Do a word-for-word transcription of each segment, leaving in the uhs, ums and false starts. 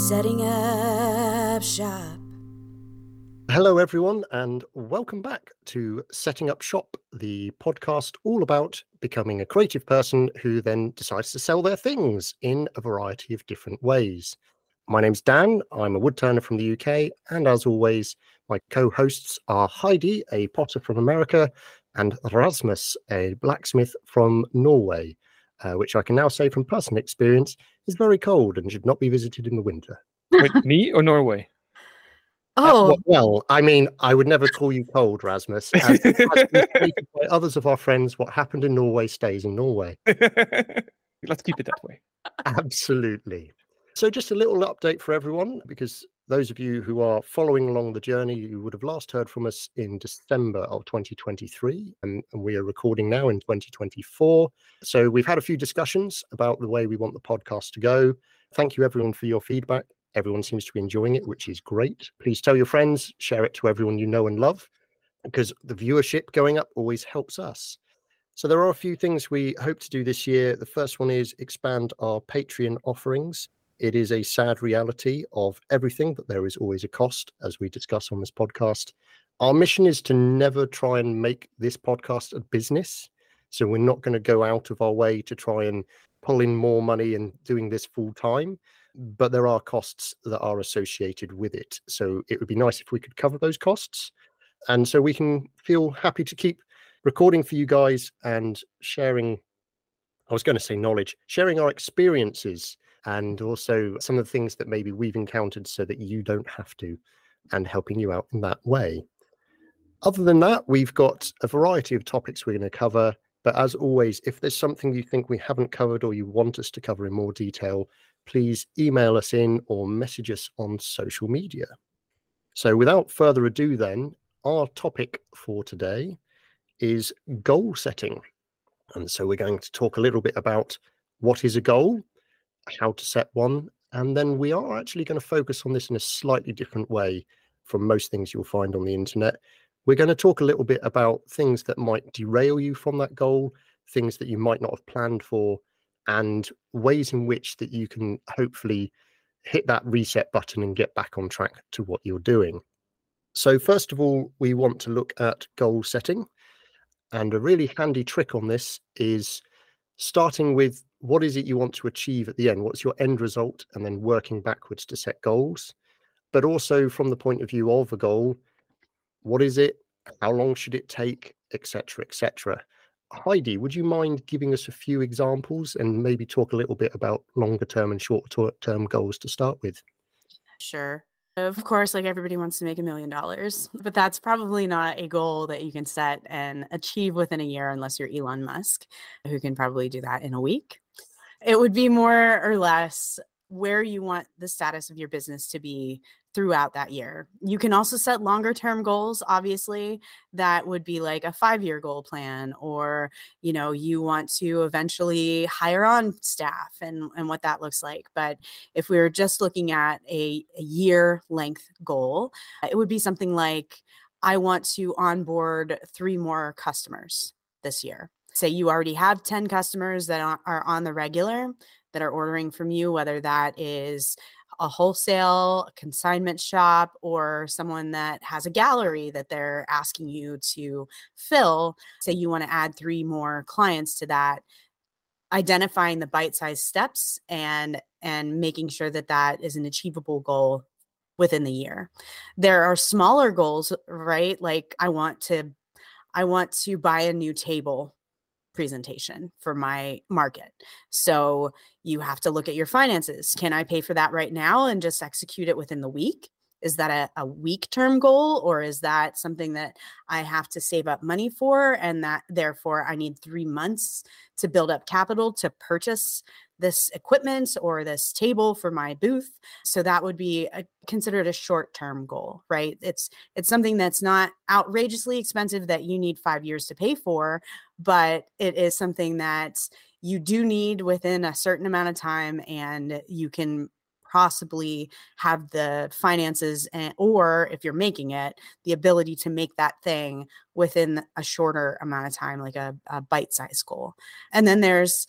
Setting up shop. Hello, everyone, and welcome back to Setting Up Shop, the podcast all about becoming a creative person who then decides to sell their things in a variety of different ways. My name's Dan. I'm a woodturner from the U K, and as always, my co-hosts are Heidi, a potter from America, and Rasmus, a blacksmith from Norway, uh, which I can now say from personal experience is very cold and should not be visited in the winter. Wait, me or Norway? Oh, Uh, well, I mean, I would never call you cold, Rasmus. As has been stated by others of our friends, what happened in Norway stays in Norway. Let's keep it that way. Absolutely. So just a little update for everyone, because those of you who are following along the journey, you would have last heard from us in December of twenty twenty-three, and, and we are recording now in twenty twenty-four. So we've had a few discussions about the way we want the podcast to go. Thank you, everyone, for your feedback. Everyone seems to be enjoying it, which is great. Please tell your friends, share it to everyone you know and love, because the viewership going up always helps us. So there are a few things we hope to do this year. The first one is expand our Patreon offerings. It is a sad reality of everything, but there is always a cost, as we discuss on this podcast. Our mission is to never try and make this podcast a business. So we're not going to go out of our way to try and pull in more money and doing this full time. But there are costs that are associated with it. So it would be nice if we could cover those costs. And so we can feel happy to keep recording for you guys and sharing, I was going to say knowledge, sharing our experiences and also some of the things that maybe we've encountered so that you don't have to, and helping you out in that way. Other than that, we've got a variety of topics we're going to cover. But as always, if there's something you think we haven't covered or you want us to cover in more detail, please email us in or message us on social media. So without further ado then, our topic for today is goal setting. And so we're going to talk a little bit about what is a goal, how to set one, and then we are actually going to focus on this in a slightly different way from most things you'll find on the internet. We're going to talk a little bit about things that might derail you from that goal, things that you might not have planned for, and ways in which that you can hopefully hit that reset button and get back on track to what you're doing. So first of all, we want to look at goal setting. And a really handy trick on this is starting with what is it you want to achieve at the end? What's your end result? And then working backwards to set goals. But also from the point of view of a goal, what is it? How long should it take? Etc, et cetera. Heidi, would you mind giving us a few examples and maybe talk a little bit about longer term and shorter term goals to start with? sure. Of course, like everybody wants to make a million dollars, but that's probably not a goal that you can set and achieve within a year unless you're Elon Musk, who can probably do that in a week. It would be more or less where you want the status of your business to be throughout that year. You can also set longer term goals. Obviously, that would be like a five-year goal plan, or, you know, you want to eventually hire on staff and, and what that looks like. But if we were just looking at a, a year length goal, it would be something like, I want to onboard three more customers this year. Say you already have ten customers that are on the regular that are ordering from you, whether that is a wholesale, a consignment shop, or someone that has a gallery that they're asking you to fill. Say you want to add three more clients to that, identifying the bite-sized steps and and making sure that that is an achievable goal within the year. There are smaller goals, right? Like I want to I want to buy a new table presentation for my market. So you have to look at your finances. Can I pay for that right now and just execute it within the week? Is that a, a week term goal, or is that something that I have to save up money for, and that therefore I need three months to build up capital to purchase this equipment or this table for my booth? So that would be a, considered a short-term goal, right? It's it's something that's not outrageously expensive that you need five years to pay for, but it is something that you do need within a certain amount of time, and you can possibly have the finances and, or if you're making it, the ability to make that thing within a shorter amount of time, like a, a bite-sized goal. And then there's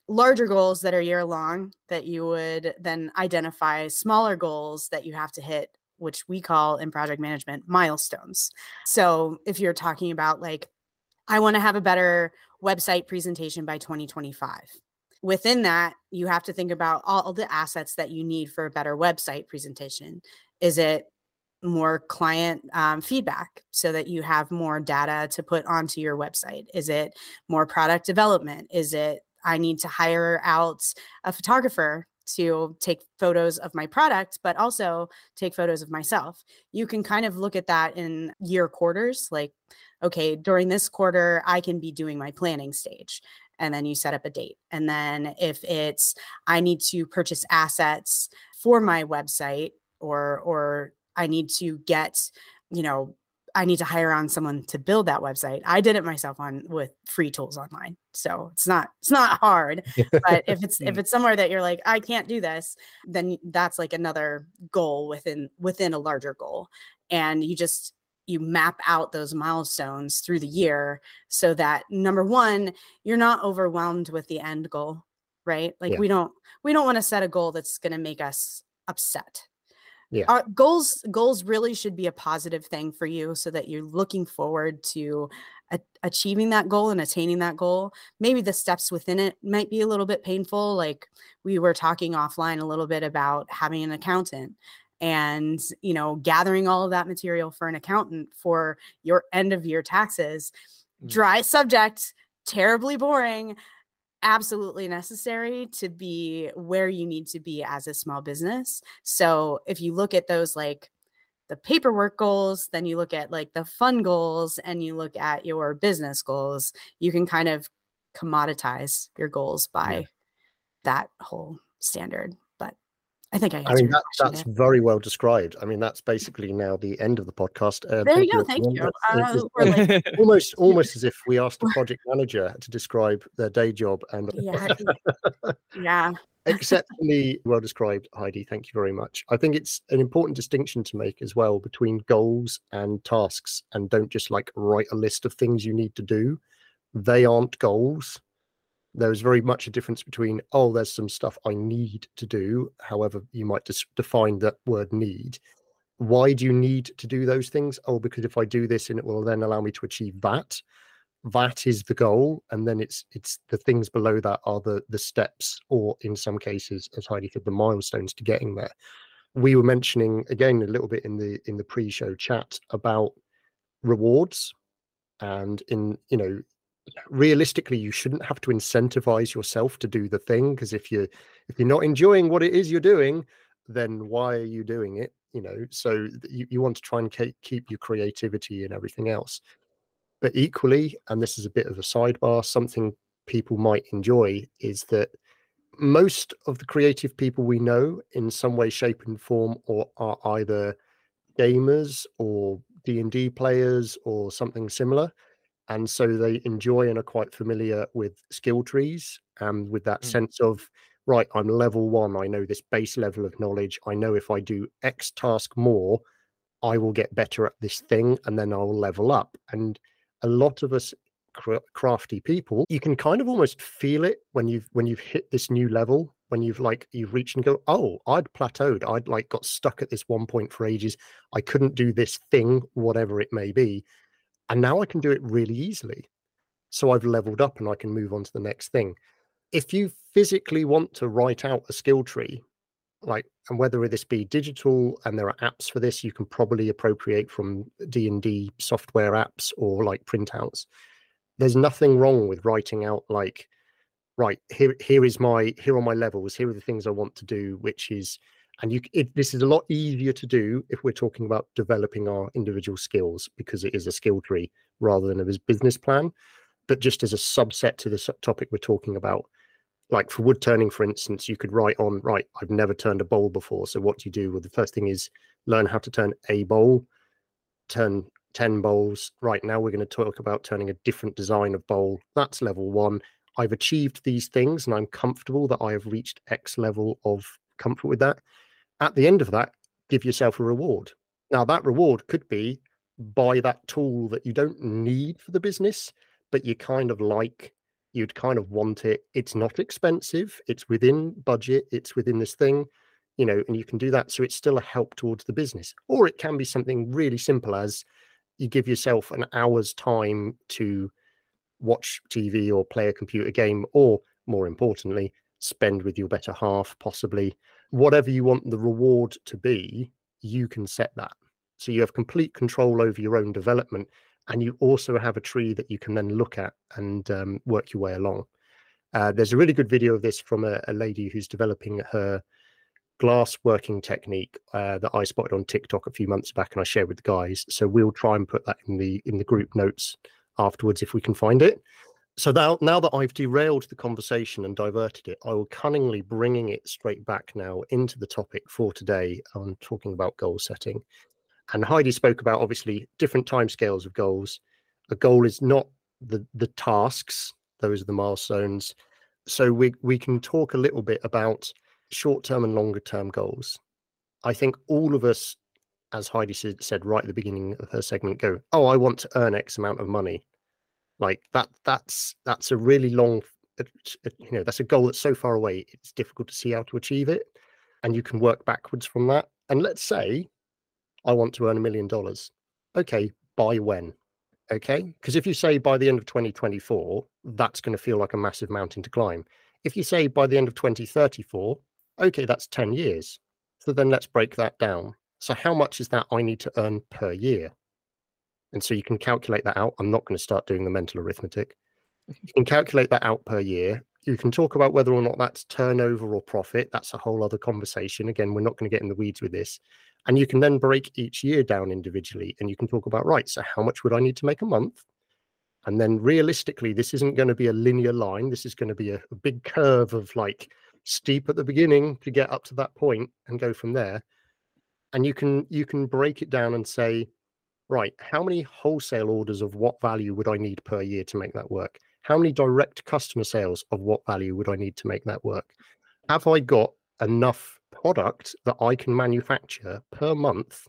larger goals that are year long that you would then identify smaller goals that you have to hit, which we call in project management milestones. So if you're talking about like, I want to have a better website presentation by twenty twenty-five. Within that, you have to think about all the assets that you need for a better website presentation. Is it more client um, feedback so that you have more data to put onto your website? Is it more product development? Is it I need to hire out a photographer to take photos of my product, but also take photos of myself? You can kind of look at that in year quarters, like, okay, during this quarter, I can be doing my planning stage. And then you set up a date. And then if it's, I need to purchase assets for my website, or, or I need to get, you know, I need to hire on someone to build that website. I did it myself on with free tools online. So it's not, it's not hard, but if it's, if it's somewhere that you're like, I can't do this, then that's like another goal within, within a larger goal. And you just, you map out those milestones through the year so that number one, you're not overwhelmed with the end goal, right? Like yeah. we don't, we don't want to set a goal that's going to make us upset. Yeah. Our goals, goals really should be a positive thing for you so that you're looking forward to a, achieving that goal and attaining that goal. Maybe the steps within it might be a little bit painful. Like we were talking offline a little bit about having an accountant and, you know, gathering all of that material for an accountant for your end of year taxes. Mm. Dry subject, terribly boring, absolutely necessary to be where you need to be as a small business. So if you look at those, like the paperwork goals, then you look at like the fun goals and you look at your business goals, you can kind of commoditize your goals by yeah. that whole standard. I think I I mean, that, that's there. very well described. I mean, that's basically now the end of the podcast. Uh, there you go. Thank you. Uh, like... almost, almost as if we asked a project manager to describe their day job. And yeah, yeah. Exceptionally well described, Heidi. Thank you very much. I think it's an important distinction to make as well between goals and tasks. And don't just like write a list of things you need to do. They aren't goals. There's very much a difference between, oh, there's some stuff I need to do. However, you might just define that word need. Why do you need to do those things? Oh, because if I do this and it will then allow me to achieve that, that is the goal. And then it's it's the things below that are the, the steps, or in some cases, as Heidi said, the milestones to getting there. We were mentioning, again, a little bit in the in the pre-show chat about rewards. And in, you know, realistically, you shouldn't have to incentivize yourself to do the thing, because if you're if you're not enjoying what it is you're doing, then why are you doing it? You know, so you, you want to try and keep your creativity and everything else. But equally, and this is a bit of a sidebar, something people might enjoy is that most of the creative people we know in some way, shape and form, or are either gamers or D and D players or something similar. And so they enjoy and are quite familiar with skill trees, and with that mm. sense of, right, I'm level one. I know this base level of knowledge. I know if I do X task more, I will get better at this thing, and then I'll level up. And a lot of us crafty people, you can kind of almost feel it when you've when you've hit this new level, when you've like you've reached and go, oh, I'd plateaued. I'd like got stuck at this one point for ages. I couldn't do this thing, whatever it may be. And now I can do it really easily. So I've leveled up and I can move on to the next thing. If you physically want to write out a skill tree, like, and whether this be digital, and there are apps for this, you can probably appropriate from D and D software apps or like printouts. There's nothing wrong with writing out like, right, here, here is my, here are my levels. Here are the things I want to do, which is, and you, it, this is a lot easier to do if we're talking about developing our individual skills, because it is a skill tree rather than a business plan. But just as a subset to the topic we're talking about, like for wood turning, for instance, you could write on, right, I've never turned a bowl before. So what do you do? Well, the first thing is learn how to turn a bowl, turn ten bowls. Right, now we're going to talk about turning a different design of bowl. That's level one. I've achieved these things and I'm comfortable that I have reached X level of comfort with that. At the end of that, give yourself a reward. Now, that reward could be buy that tool that you don't need for the business, but you kind of like, you'd kind of want it. It's not expensive. It's within budget. It's within this thing, you know, and you can do that. So it's still a help towards the business. Or it can be something really simple as you give yourself an hour's time to watch T V or play a computer game, or more importantly, spend with your better half, possibly. Whatever you want the reward to be, you can set that. So you have complete control over your own development, and you also have a tree that you can then look at and um, work your way along. Uh, there's a really good video of this from a, a lady who's developing her glass working technique uh, that I spotted on TikTok a few months back, and I shared with the guys. So we'll try and put that in the in the group notes afterwards if we can find it. So now, now that I've derailed the conversation and diverted it, I will cunningly bringing it straight back now into the topic for today on talking about goal setting. And Heidi spoke about obviously different timescales of goals. A goal is not the the tasks; those are the milestones. So we we can talk a little bit about short-term and longer-term goals. I think all of us, as Heidi said, said right at the beginning of her segment, go, "Oh, I want to earn X amount of money." Like that. That's that's a really long, you know, that's a goal that's so far away. It's difficult to see how to achieve it, and you can work backwards from that. And let's say I want to earn a million dollars. Okay, by when? Okay, because if you say by the end of twenty twenty-four, that's going to feel like a massive mountain to climb. If you say by the end of twenty thirty-four, okay, that's ten years. So then let's break that down. So how much is that I need to earn per year? And so you can calculate that out. I'm not going to start doing the mental arithmetic. You can calculate that out per year. You can talk about whether or not that's turnover or profit. That's a whole other conversation. Again, we're not going to get in the weeds with this. And you can then break each year down individually, and you can talk about, right, so how much would I need to make a month? And then realistically, this isn't going to be a linear line. This is going to be a, a big curve of like steep at the beginning to get up to that point and go from there. And you can you can break it down and say, right, how many wholesale orders of what value would I need per year to make that work? How many direct customer sales of what value would I need to make that work? Have I got enough product that I can manufacture per month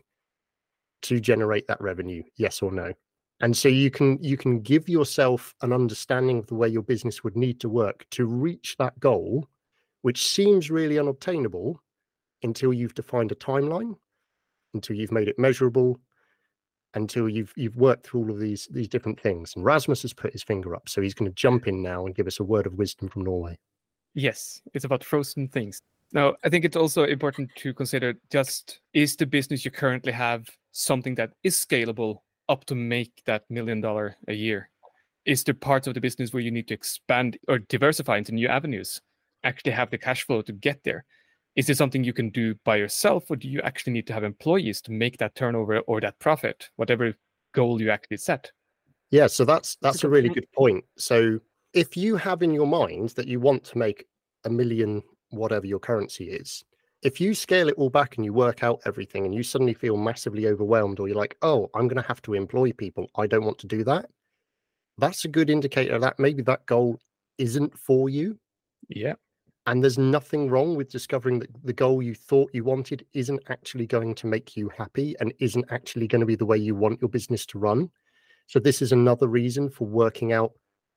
to generate that revenue? Yes or no? And so you can you can give yourself an understanding of the way your business would need to work to reach that goal, which seems really unobtainable until you've defined a timeline, until you've made it measurable, until you've you've worked through all of these these different things. And Rasmus has put his finger up, so he's going to jump in now and give us a word of wisdom from Norway. Yes, it's about frozen things. Now, I think it's also important to consider just, is the business you currently have something that is scalable up to make that million dollar a year? Is there parts of the business where you need to expand or diversify into new avenues, actually have the cash flow to get there? Is this something you can do by yourself, or do you actually need to have employees to make that turnover or that profit, whatever goal you actually set? Yeah, so that's that's a really good point. So if you have in your mind that you want to make a million, whatever your currency is, if you scale it all back and you work out everything and you suddenly feel massively overwhelmed, or you're like, oh, I'm going to have to employ people, I don't want to do that, that's a good indicator that maybe that goal isn't for you. Yeah. And there's nothing wrong with discovering that the goal you thought you wanted isn't actually going to make you happy and isn't actually going to be the way you want your business to run. So this is another reason for working out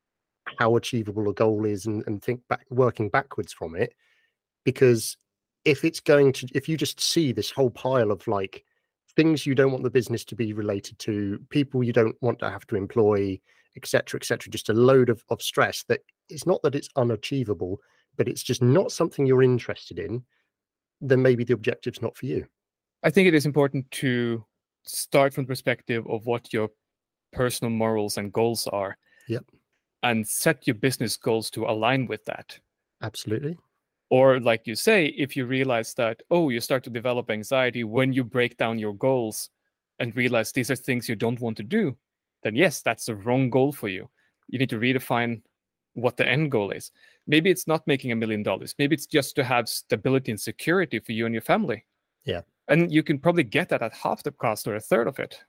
how achievable a goal is and, and think back, working backwards from it. Because if it's going to, if you just see this whole pile of like things you don't want the business to be related to, people you don't want to have to employ, et cetera, et cetera, just a load of, of stress that it's not that it's unachievable, but it's just not something you're interested in, then maybe the objective's not for you. I think it is important to start from the perspective of what your personal morals and goals are. Yep. And set your business goals to align with that. Absolutely. Or like you say, if you realize that, oh, you start to develop anxiety when you break down your goals and realize these are things you don't want to do, then yes, that's the wrong goal for you. You need to redefine what the end goal is. Maybe it's not making a million dollars. Maybe it's just to have stability and security for you and your family. Yeah. And you can probably get that at half the cost or a third of it,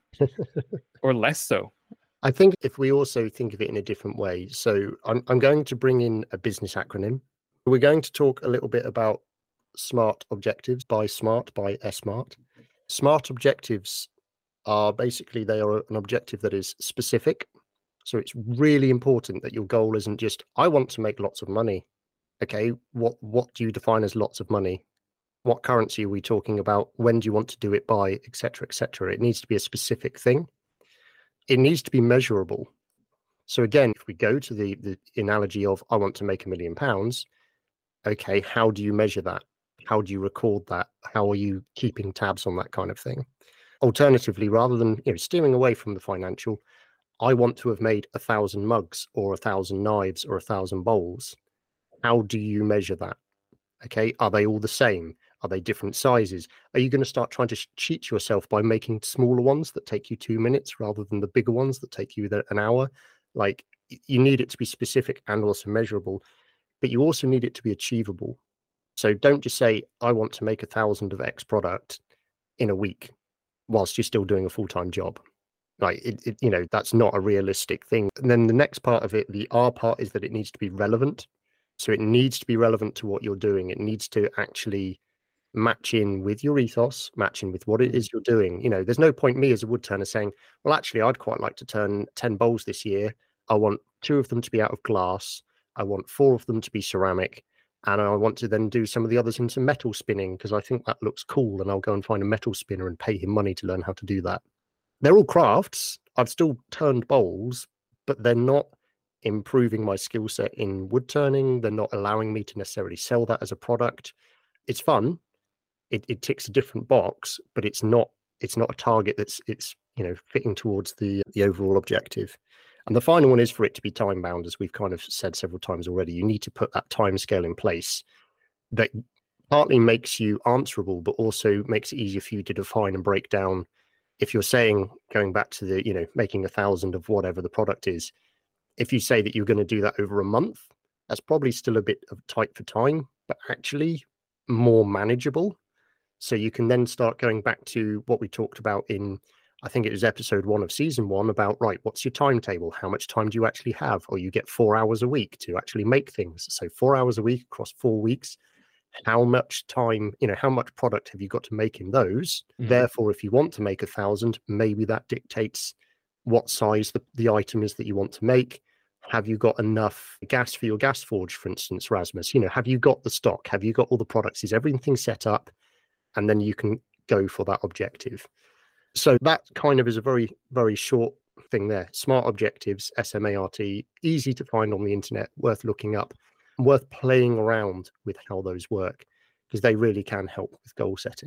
or less so. I think if we also think of it in a different way, so I'm, I'm going to bring in a business acronym. We're going to talk a little bit about SMART objectives, by SMART, by S-MART. SMART objectives are basically, they are an objective that is specific, So it's really important that your goal isn't just, I want to make lots of money. Okay, what what do you define as lots of money? What currency are we talking about? When do you want to do it by, et cetera, et cetera? It needs to be a specific thing. It needs to be measurable. So again, if we go to the, the analogy of, I want to make a million pounds, okay, how do you measure that? How do you record that? How are you keeping tabs on that kind of thing? Alternatively, rather than, you know, steering away from the financial, I want to have made a thousand mugs or a thousand knives or a thousand bowls. How do you measure that? Okay, are they all the same? Are they different sizes? Are you going to start trying to cheat yourself by making smaller ones that take you two minutes rather than the bigger ones that take you an hour? Like, you need it to be specific and also measurable, but you also need it to be achievable. So don't just say, I want to make a thousand of X product in a week whilst you're still doing a full-time job. Like, it, it, you know, that's not a realistic thing. And then the next part of it, the R part, is that it needs to be relevant. So it needs to be relevant to what you're doing. It needs to actually match in with your ethos, match in with what it is you're doing. You know, there's no point me as a wood turner saying, well, actually, I'd quite like to turn ten bowls this year. I want two of them to be out of glass. I want four of them to be ceramic. And I want to then do some of the others into metal spinning because I think that looks cool. And I'll go and find a metal spinner and pay him money to learn how to do that. They're all crafts. I've still turned bowls, but they're not improving my skill set in wood turning. They're not allowing me to necessarily sell that as a product. It's fun. It, it ticks a different box, but it's not it's not a target that's it's you know fitting towards the the overall objective. And the final one is for it to be time bound, as we've kind of said several times already. You need to put that time scale in place that partly makes you answerable, but also makes it easier for you to define and break down. If you're saying, going back to the, you know, making a thousand of whatever the product is, if you say that you're going to do that over a month, that's probably still a bit of tight for time, but actually more manageable. So you can then start going back to what we talked about in, I think it was episode one of season one, about, right, what's your timetable? How much time do you actually have? Or you get four hours a week to actually make things. So four hours a week across four weeks. How much time, you know, how much product have you got to make in those? Mm-hmm. Therefore, if you want to make a thousand, maybe that dictates what size the, the item is that you want to make. Have you got enough gas for your gas forge, for instance, Rasmus? You know, have you got the stock? Have you got all the products? Is everything set up? And then you can go for that objective. So that kind of is a very, very short thing there. SMART objectives, S M A R T, easy to find on the internet, worth looking up, worth playing around with how those work, because they really can help with goal setting.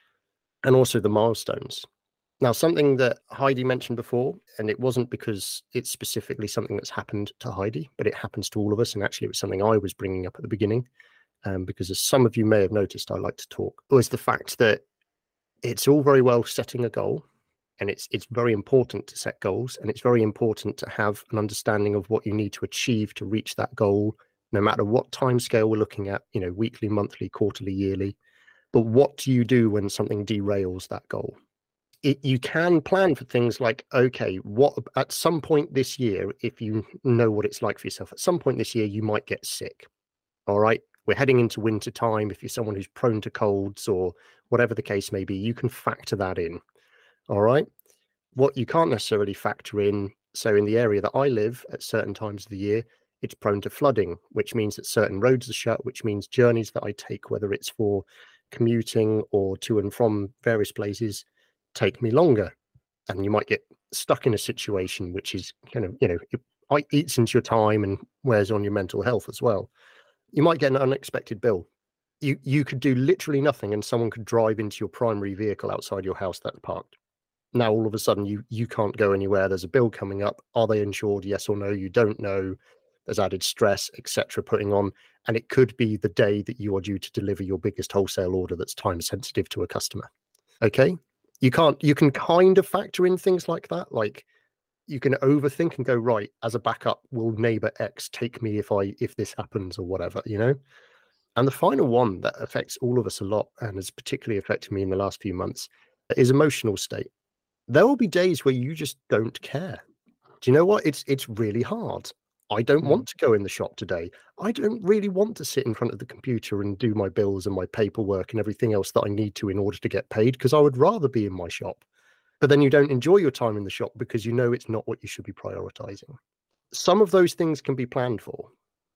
And also the milestones. Now, something that Heidi mentioned before, and it wasn't because it's specifically something that's happened to Heidi, but it happens to all of us. And actually, it was something I was bringing up at the beginning, um, because as some of you may have noticed, I like to talk, was the fact that it's all very well setting a goal, and it's it's very important to set goals, and it's very important to have an understanding of what you need to achieve to reach that goal, no matter what time scale we're looking at, you know, weekly, monthly, quarterly, yearly. But what do you do when something derails that goal? It, you can plan for things like, okay, what at some point this year, if you know what it's like for yourself, at some point this year, you might get sick. All right. We're heading into winter time. If you're someone who's prone to colds or whatever the case may be, you can factor that in. All right. What you can't necessarily factor in. So in the area that I live at certain times of the year, it's prone to flooding, which means that certain roads are shut, which means journeys that I take, whether it's for commuting or to and from various places, take me longer. And you might get stuck in a situation which is kind of, you know, it eats into your time and wears on your mental health as well. You might get an unexpected bill. You you could do literally nothing and someone could drive into your primary vehicle outside your house that's parked. Now, all of a sudden, you you can't go anywhere. There's a bill coming up. Are they insured? Yes or no? You don't know. There's added stress, et cetera, putting on. And it could be the day that you are due to deliver your biggest wholesale order that's time sensitive to a customer. Okay? You can't, you can kind of factor in things like that. Like, you can overthink and go, right, as a backup, will neighbor X take me if I if this happens or whatever, you know? And the final one that affects all of us a lot, and has particularly affected me in the last few months, is emotional state. There will be days where you just don't care. Do you know what? It's it's really hard. I don't mm. want to go in the shop today. I don't really want to sit in front of the computer and do my bills and my paperwork and everything else that I need to in order to get paid, because I would rather be in my shop. but then you don't enjoy your time in the shop because you know it's not what you should be prioritizing. Some of those things can be planned for.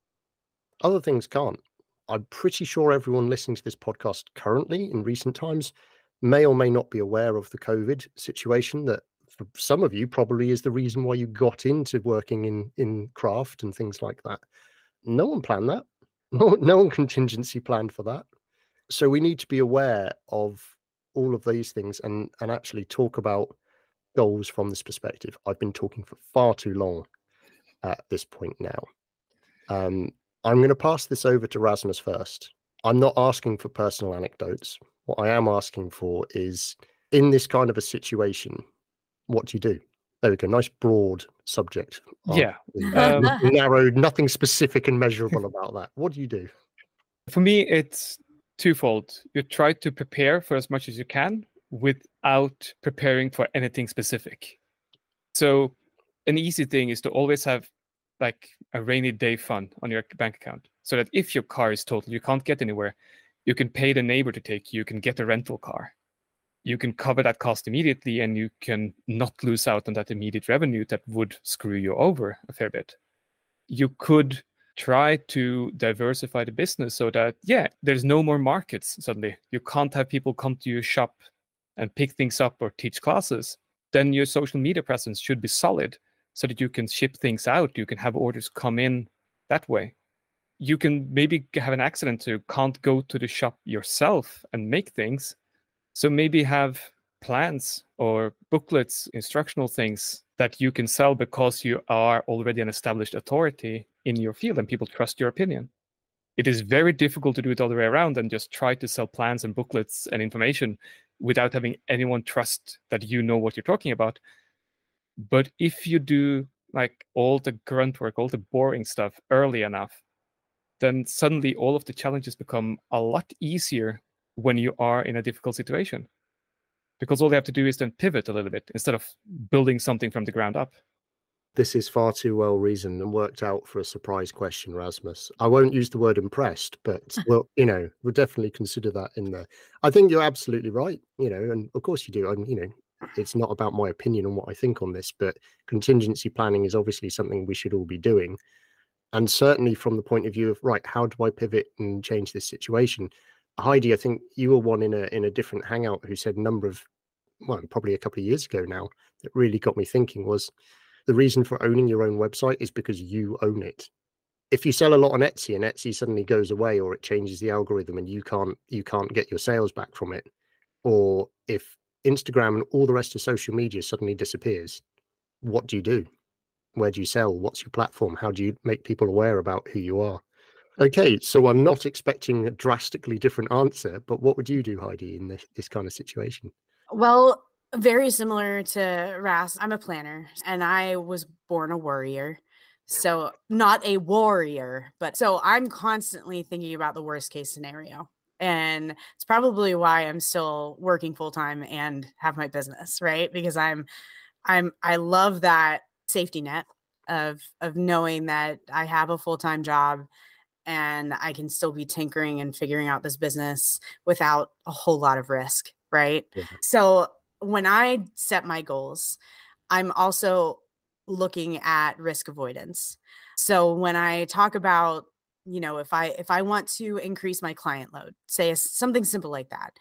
Other things can't. I'm pretty sure everyone listening to this podcast currently in recent times may or may not be aware of the COVID situation that for some of you probably is the reason why you got into working in, in craft and things like that. No one planned that. No, no one contingency planned for that. So we need to be aware of all of these things and, and actually talk about goals from this perspective. I've been talking for far too long at this point now. Um, I'm going to pass this over to Rasmus first. I'm not asking for personal anecdotes. What I am asking for is, in this kind of a situation, what do you do? There we go. Nice broad subject. Yeah. Um, narrowed, nothing specific and measurable about that. What do you do? For me, it's twofold. You try to prepare for as much as you can without preparing for anything specific. So an easy thing is to always have like a rainy day fund on your bank account, so that if your car is totaled, you can't get anywhere, you can pay the neighbor to take you, you can get a rental car. You can cover that cost immediately, and you can not lose out on that immediate revenue that would screw you over a fair bit. You could try to diversify the business so that, yeah, there's no more markets suddenly. You can't have people come to your shop and pick things up or teach classes. Then your social media presence should be solid so that you can ship things out. You can have orders come in that way. You can maybe have an accident so you can't go to the shop yourself and make things. So maybe have plans or booklets, instructional things that you can sell because you are already an established authority in your field and people trust your opinion. It is very difficult to do it all the way around and just try to sell plans and booklets and information without having anyone trust that you know what you're talking about. But if you do like all the grunt work, all the boring stuff early enough, then suddenly all of the challenges become a lot easier when you are in a difficult situation, because all they have to do is then pivot a little bit instead of building something from the ground up. This is far too well reasoned and worked out for a surprise question, Rasmus. I won't use the word impressed, but well, you know, we'll definitely consider that in there. I think you're absolutely right, you know, and of course you do. And, you know, it's not about my opinion on what I think on this, but contingency planning is obviously something we should all be doing. And certainly from the point of view of, right, how do I pivot and change this situation? Heidi, I think you were one in a in a different hangout who said a number of, well, probably a couple of years ago now, that really got me thinking was the reason for owning your own website is because you own it. If you sell a lot on Etsy and Etsy suddenly goes away or it changes the algorithm and you can't you can't get your sales back from it, or if Instagram and all the rest of social media suddenly disappears, what do you do? Where do you sell? What's your platform? How do you make people aware about who you are? Okay, so I'm not expecting a drastically different answer, but what would you do, Heidi, in this, this kind of situation? Well, very similar to Ras. I'm a planner and I was born a warrior. So not a warrior, but so I'm constantly thinking about the worst case scenario. And it's probably why I'm still working full time and have my business, right? Because I'm, I'm, I love that safety net of, of knowing that I have a full-time job and I can still be tinkering and figuring out this business without a whole lot of risk, right? Yeah. So when I set my goals, I'm also looking at risk avoidance. So when I talk about, you know, if I if I want to increase my client load, say something simple like that,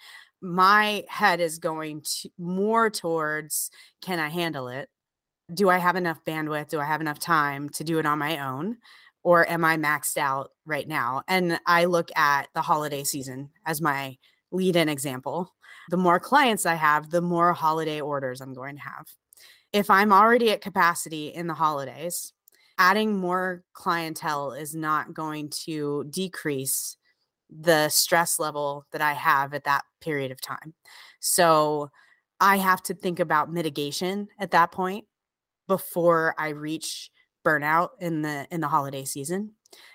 my head is going to more towards, can I handle it? Do I have enough bandwidth? Do I have enough time to do it on my own? Or am I maxed out right now? And I look at the holiday season as my lead-in example. The more clients I have, the more holiday orders I'm going to have. If I'm already at capacity in the holidays, adding more clientele is not going to decrease the stress level that I have at that period of time. So I have to think about mitigation at that point before I reach burnout in the in the holiday season.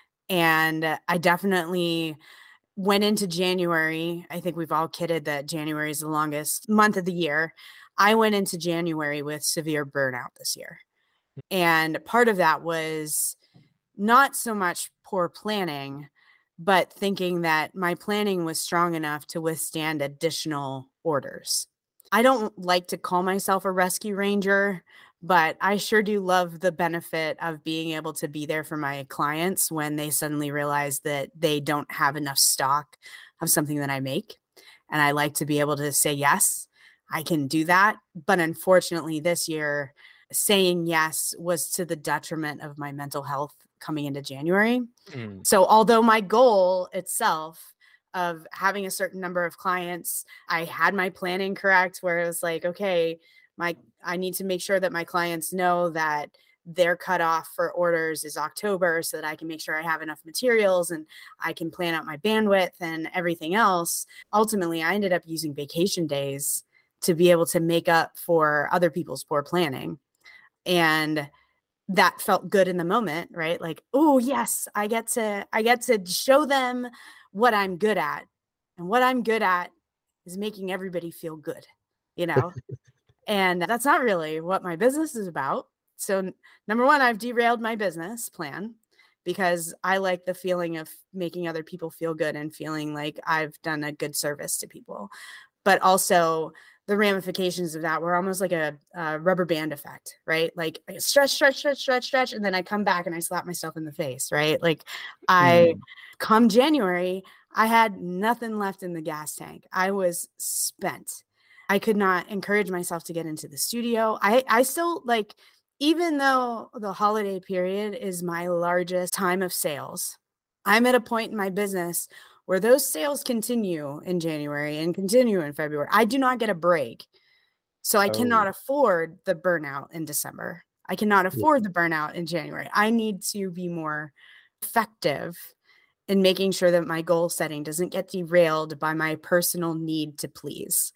And I definitely went into January. I think we've all kidded that January is the longest month of the year. I went into January with severe burnout this year. And part of that was not so much poor planning, but thinking that my planning was strong enough to withstand additional orders. I don't like to call myself a rescue ranger, but I sure do love the benefit of being able to be there for my clients when they suddenly realize that they don't have enough stock of something that I make. And I like to be able to say, yes, I can do that. But unfortunately, this year, saying yes was to the detriment of my mental health coming into January. Mm. So although my goal itself of having a certain number of clients, I had my planning correct, where it was like, okay, my I need to make sure that my clients know that their cutoff for orders is October so that I can make sure I have enough materials and I can plan out my bandwidth and everything else. Ultimately, I ended up using vacation days to be able to make up for other people's poor planning. And that felt good in the moment, right? Like, oh yes, I get to, I get to show them what I'm good at. And what I'm good at is making everybody feel good, you know? And that's not really what my business is about. So number one, I've derailed my business plan because I like the feeling of making other people feel good and feeling like I've done a good service to people. But also the ramifications of that were almost like a, a rubber band effect, right? Like I stretch, stretch, stretch, stretch, stretch. And then I come back and I slap myself in the face, right? Like I Mm. come January, I had nothing left in the gas tank. I was spent. I could not encourage myself to get into the studio. I, I still like, even though the holiday period is my largest time of sales, I'm at a point in my business where those sales continue in January and continue in February. I do not get a break. So I Oh, cannot afford the burnout in December. I cannot afford the burnout in January. I need to be more effective in making sure that my goal setting doesn't get derailed by my personal need to please.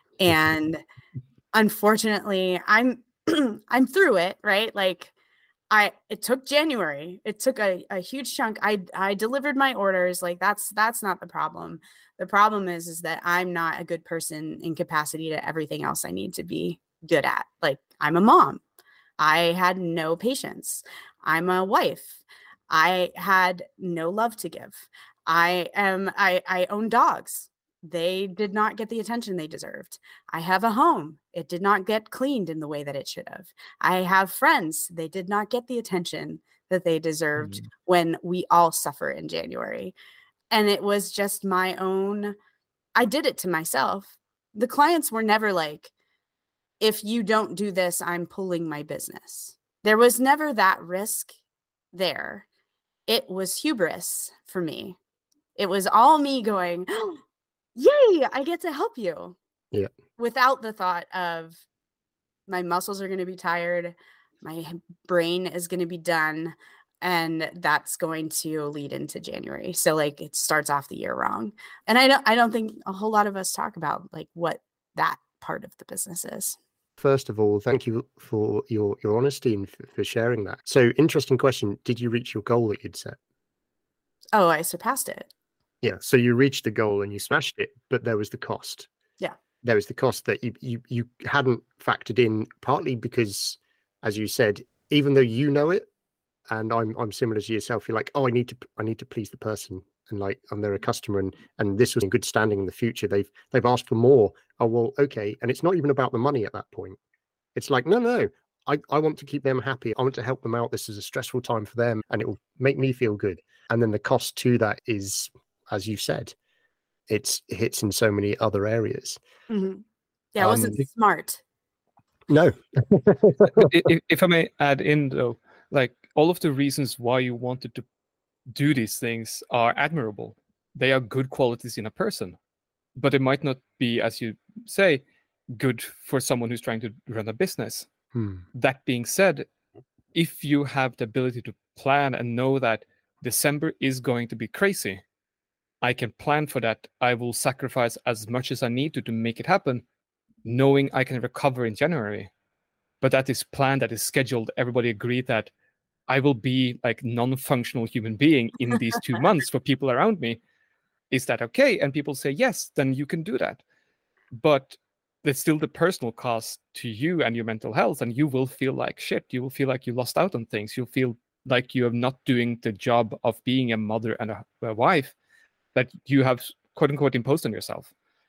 And unfortunately, I'm I'm through it, right? Like I it took January. It took a, a huge chunk. I I delivered my orders. Like that's that's not the problem. The problem is is that I'm not a good person in capacity to everything else I need to be good at. Like I'm a mom. I had no patience. I'm a wife. I had no love to give. I am I I own dogs. They did not get the attention they deserved. I have a home. It did not get cleaned in the way that it should have. I have friends. They did not get the attention that they deserved Mm. when we all suffer in January. And it was just my own, I did it to myself. The clients were never like, if you don't do this, I'm pulling my business. There was never that risk there. It was hubris for me. It was all me going, oh, yay, I get to help you. Yeah. Without the thought of my muscles are going to be tired, my brain is going to be done, and that's going to lead into January. So like it starts off the year wrong. And I don't I don't think a whole lot of us talk about like what that part of the business is. First of all, thank you for your your honesty and f- for sharing that. So, interesting question. Did you reach your goal that you'd set? Oh, I surpassed it. Yeah. So you reached the goal and you smashed it, but there was the cost. Yeah. There was the cost that you you you hadn't factored in, partly because, as you said, even though you know it, and I'm I'm similar to yourself, you're like, oh, I need to I need to please the person, and like, and they're a customer, and and this was in good standing in the future. They've they've asked for more. Oh well, okay, and it's not even about the money at that point. It's like, no, no, I, I want to keep them happy. I want to help them out. This is a stressful time for them and it will make me feel good. And then the cost to that is, as you said, it's it hits in so many other areas. Mm-hmm. Yeah, it wasn't Um, smart. No. But i- i- if I may add in though, like all of the reasons why you wanted to do these things are admirable. They are good qualities in a person, but it might not be, as you say, good for someone who's trying to run a business. Hmm. That being said, if you have the ability to plan and know that December is going to be crazy, I can plan for that. I will sacrifice as much as I need to to make it happen, knowing I can recover in January. But that is planned, that is scheduled. Everybody agreed that I will be like non-functional human being in these two months for people around me. Is that okay? And people say yes, then you can do that. But there's still the personal cost to you and your mental health, and you will feel like shit. You will feel like you lost out on things. You'll feel like you are not doing the job of being a mother and a, a wife that you have quote unquote imposed on yourself.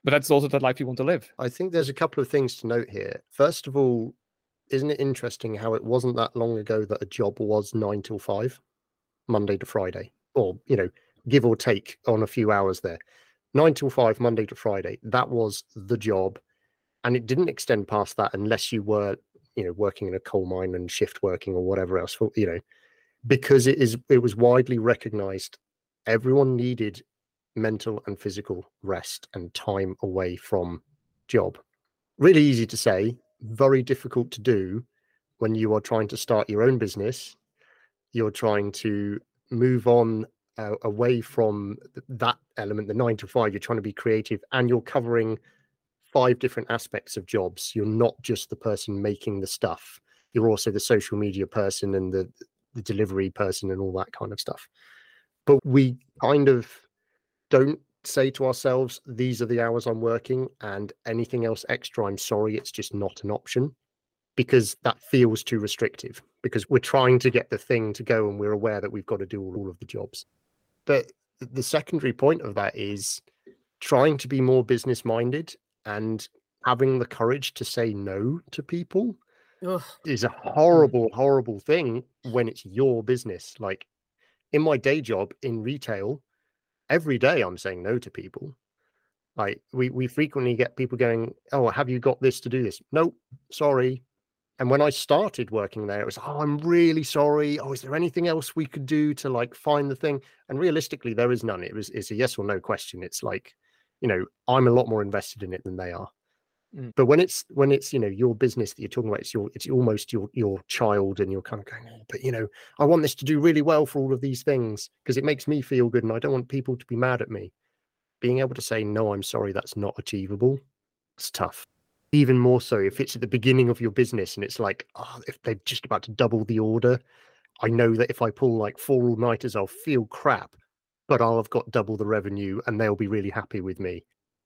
But that's also the life you want to live. I think there's a couple of things to note here. First of all, isn't it interesting how it wasn't that long ago that a job was nine till five, Monday to Friday, or, you know, give or take on a few hours there. Nine till five, Monday to Friday. That was the job. And it didn't extend past that unless you were, you know, working in a coal mine and shift working or whatever else, you know, because it is, it was widely recognized. Everyone needed mental and physical rest and time away from job. Really easy to say, very difficult to do when you are trying to start your own business. You're trying to move on uh, away from that element, the nine to five. You're trying to be creative, and you're covering five different aspects of jobs. You're not just the person making the stuff. You're also the social media person and the, the delivery person and all that kind of stuff. But we kind of don't say to ourselves, these are the hours I'm working, and anything else extra, I'm sorry, it's just not an option, because that feels too restrictive, because we're trying to get the thing to go and we're aware that we've got to do all of the jobs. But the secondary point of that is trying to be more business minded and having the courage to say no to people. Ugh. Is a horrible, horrible thing when it's your business. Like in my day job in retail, every day I'm saying no to people. Like we, we frequently get people going, oh, have you got this to do this? Nope, sorry. And when I started working there, it was, oh, I'm really sorry. Oh, is there anything else we could do to like find the thing? And realistically, there is none. It was, it's a yes or no question. It's like, you know, I'm a lot more invested in it than they are. Mm. But when it's, when it's, you know, your business that you're talking about, it's your, it's almost your, your child, and you're kind of going, oh, but you know, I want this to do really well for all of these things because it makes me feel good and I don't want people to be mad at me. Being able to say, no, I'm sorry, that's not achievable. It's tough. Even more so if it's at the beginning of your business and it's like, oh, if they're just about to double the order, I know that if I pull like four all-nighters, I'll feel crap, but I'll have got double the revenue and they'll be really happy with me.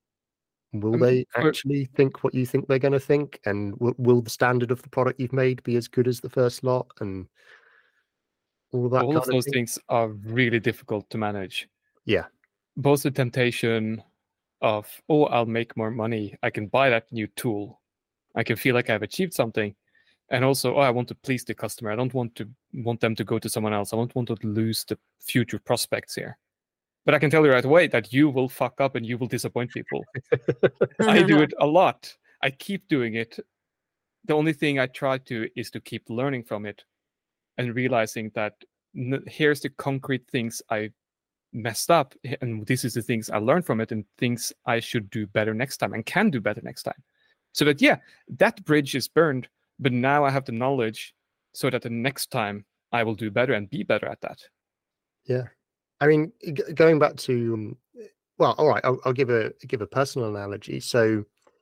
Will I mean, they actually for... think what you think they're going to think? And will, will the standard of the product you've made be as good as the first lot? And all that all kind of those of thing? things are really difficult to manage. Yeah. Both the temptation of, oh, I'll make more money, I can buy that new tool, I can feel like I've achieved something, and also, oh, I want to please the customer, I don't want to want them to go to someone else, I don't want to lose the future prospects here. But I can tell you right away that you will fuck up and you will disappoint people. I do it a lot. I keep doing it. The only thing I try to is to keep learning from it and realizing that n- here's the concrete things I messed up, and this is the things I learned from it, and things I should do better next time and can do better next time. So that, yeah, that bridge is burned, but now I have the knowledge so that the next time I will do better and be better at that. Yeah. I mean, g- going back to, um, well, all right, I'll, I'll give a give a personal analogy. So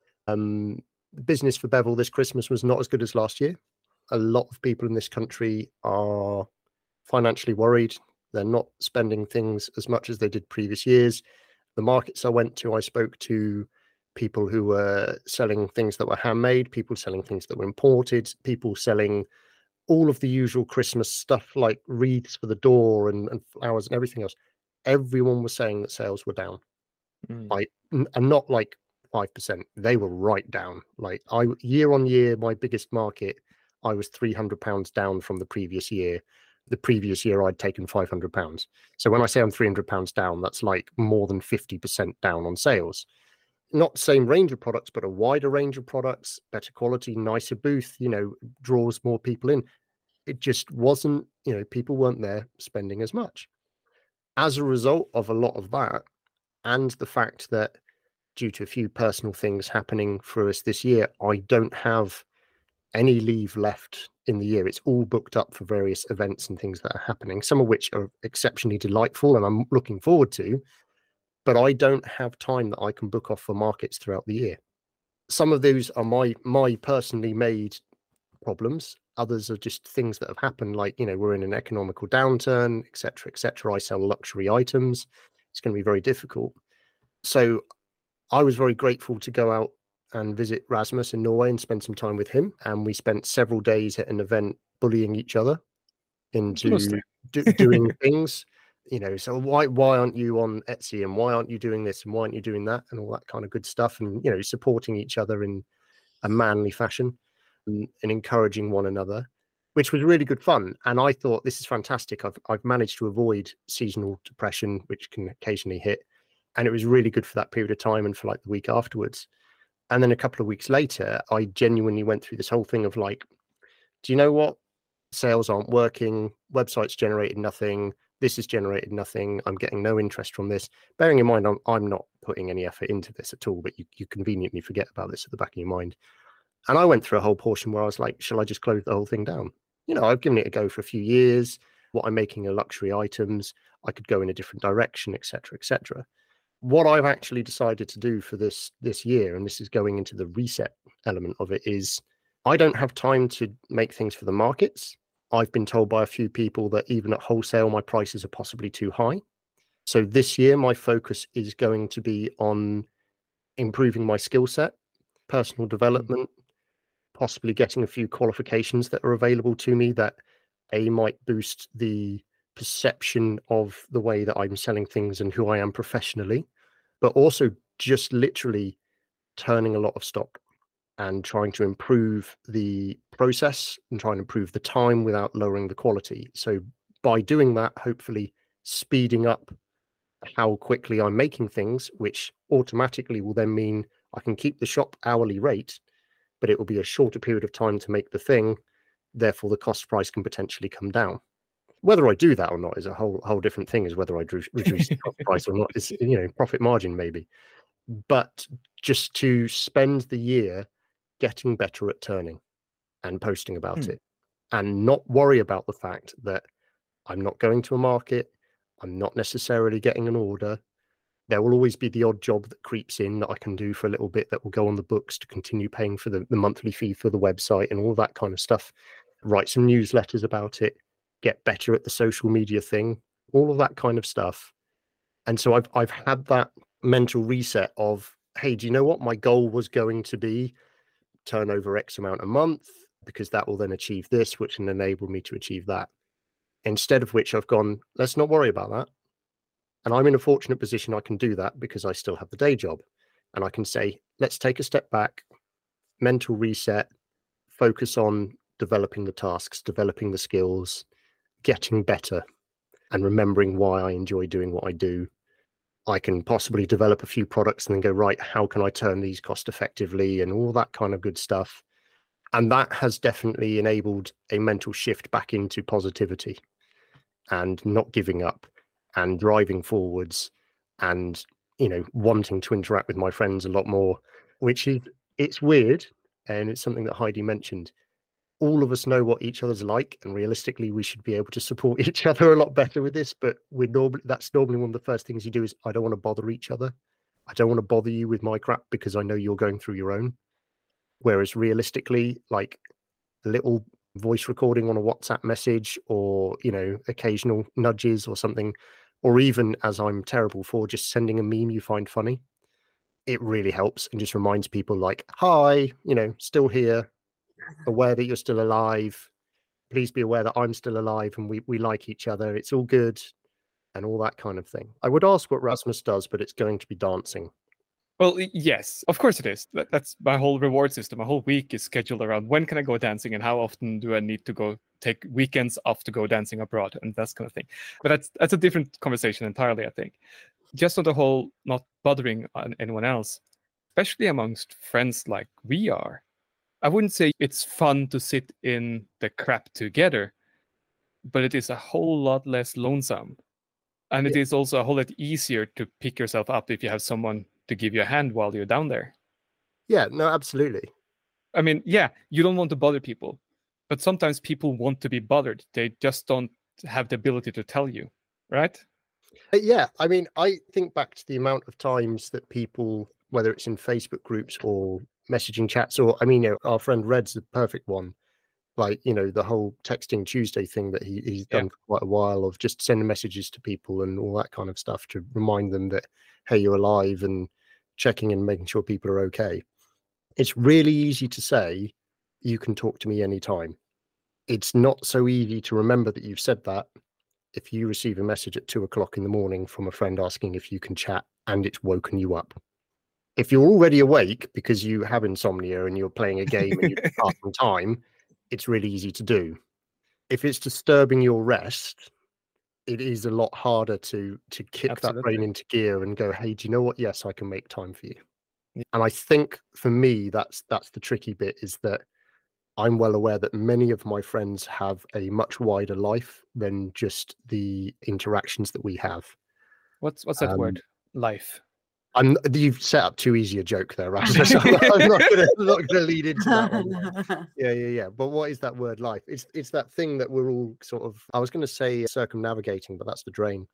um, business for Bevel this Christmas was not as good as last year. A lot of people in this country are financially worried. They're not spending things as much as they did previous years. The markets I went to, I spoke to people who were selling things that were handmade, people selling things that were imported, people selling all of the usual Christmas stuff like wreaths for the door and, and flowers and everything else. Everyone was saying that sales were down. Mm. Like, and not like five percent. They were right down. Like I year on year, my biggest market, I was three hundred pounds down from the previous year. The previous year I'd taken five hundred pounds. So when I say I'm three hundred pounds down, that's like more than fifty percent down on sales. Not the same range of products, but a wider range of products, better quality, nicer booth, you know, draws more people in. It just wasn't, you know, people weren't there spending as much. As a result of a lot of that, and the fact that due to a few personal things happening for us this year, I don't have any leave left in the year. It's all booked up for various events and things that are happening, some of which are exceptionally delightful and I'm looking forward to, but I don't have time that I can book off for markets throughout the year. Some of those are my my personally made problems. Others are just things that have happened, like, you know, we're in an economical downturn, et cetera, et cetera. I sell luxury items. It's going to be very difficult. So I was very grateful to go out and visit Rasmus in Norway and spend some time with him. And we spent several days at an event bullying each other into do, doing things. you know, so why why aren't you on Etsy, and why aren't you doing this, and why aren't you doing that, and all that kind of good stuff, and you know, supporting each other in a manly fashion, and, and encouraging one another, which was really good fun. And I thought, this is fantastic. I've I've managed to avoid seasonal depression, which can occasionally hit, and it was really good for that period of time and for like the week afterwards. And then a couple of weeks later, I genuinely went through this whole thing of like, do you know what? Sales aren't working. Websites generated nothing. This has generated nothing. I'm getting no interest from this. Bearing in mind, I'm, I'm not putting any effort into this at all, but you, you conveniently forget about this at the back of your mind. And I went through a whole portion where I was like, shall I just close the whole thing down? You know, I've given it a go for a few years. What I'm making are luxury items. I could go in a different direction, et cetera, et cetera. What I've actually decided to do for this this year, and this is going into the reset element of it, is I don't have time to make things for the markets. I've been told by a few people that even at wholesale, my prices are possibly too high. So this year, my focus is going to be on improving my skill set, personal development, possibly getting a few qualifications that are available to me that A, might boost the perception of the way that I'm selling things and who I am professionally, but also just literally turning a lot of stock and trying to improve the process and trying to improve the time without lowering the quality. So by doing that, hopefully speeding up how quickly I'm making things, which automatically will then mean I can keep the shop hourly rate, but it will be a shorter period of time to make the thing. Therefore, the cost price can potentially come down. Whether I do that or not is a whole whole different thing, is whether I reduce the cost price or not. It's, you know, profit margin maybe. But just to spend the year getting better at turning and posting about mm. it, and not worry about the fact that I'm not going to a market, I'm not necessarily getting an order. There will always be the odd job that creeps in that I can do for a little bit that will go on the books to continue paying for the, the monthly fee for the website and all that kind of stuff. Write some newsletters about it, get better at the social media thing, all of that kind of stuff. And so I've I've had that mental reset of, hey, do you know what? My goal was going to be turnover X amount a month, because that will then achieve this, which can enable me to achieve that. Instead of which I've gone, let's not worry about that. And I'm in a fortunate position I can do that because I still have the day job. And I can say, let's take a step back, mental reset, focus on developing the tasks, developing the skills, getting better, and remembering why I enjoy doing what I do. I can possibly develop a few products and then go, right, how can I turn these cost effectively, and all that kind of good stuff. And that has definitely enabled a mental shift back into positivity and not giving up and driving forwards and, you know, wanting to interact with my friends a lot more, which is, it's weird. And it's something that Heidi mentioned. All of us know what each other's like, and realistically, we should be able to support each other a lot better with this. But we're normally, that's normally one of the first things you do is, I don't want to bother each other. I don't want to bother you with my crap because I know you're going through your own. Whereas realistically, like a little voice recording on a WhatsApp message, or, you know, occasional nudges or something, or even, as I'm terrible for, just sending a meme you find funny, it really helps and just reminds people like, hi, you know, still here, aware that you're still alive. Please be aware that I'm still alive and we, we like each other. It's all good, and all that kind of thing. I would ask what Rasmus does, but it's going to be dancing. Well, yes, of course it is. That, that's my whole reward system. My whole week is scheduled around when can I go dancing and how often do I need to go take weekends off to go dancing abroad and that kind of thing. But that's that's a different conversation entirely, I think. Just on the whole, not bothering anyone else, especially amongst friends like we are. I wouldn't say it's fun to sit in the crap together, but it is a whole lot less lonesome. And it yeah. is also a whole lot easier to pick yourself up if you have someone to give you a hand while you're down there. Yeah, no, absolutely. I mean, yeah, you don't want to bother people, but sometimes people want to be bothered. They just don't have the ability to tell you, right? Yeah, I mean, I think back to the amount of times that people, whether it's in Facebook groups or messaging chats, or, I mean, you know, our friend Red's the perfect one. Like, you know, the whole texting Tuesday thing that he, he's done yeah. for quite a while, of just sending messages to people and all that kind of stuff to remind them that, hey, you're alive, and checking and making sure people are okay. It's really easy to say, you can talk to me anytime. It's not so easy to remember that you've said that if you receive a message at two o'clock in the morning from a friend asking if you can chat and it's woken you up. If you're already awake because you have insomnia and you're playing a game and you're passing time, it's really easy to do. If it's disturbing your rest, it is a lot harder to to kick Absolutely. that brain into gear and go, hey, do you know what? Yes, I can make time for you. Yeah. And I think for me, that's that's the tricky bit, is that I'm well aware that many of my friends have a much wider life than just the interactions that we have. What's what's that um, word? Life. I'm, you've set up too easy a joke there, Rasmus. I'm not going to lead into that one. Yeah, yeah, yeah. But what is that word, life? It's it's that thing that we're all sort of, I was going to say circumnavigating, but that's the drain.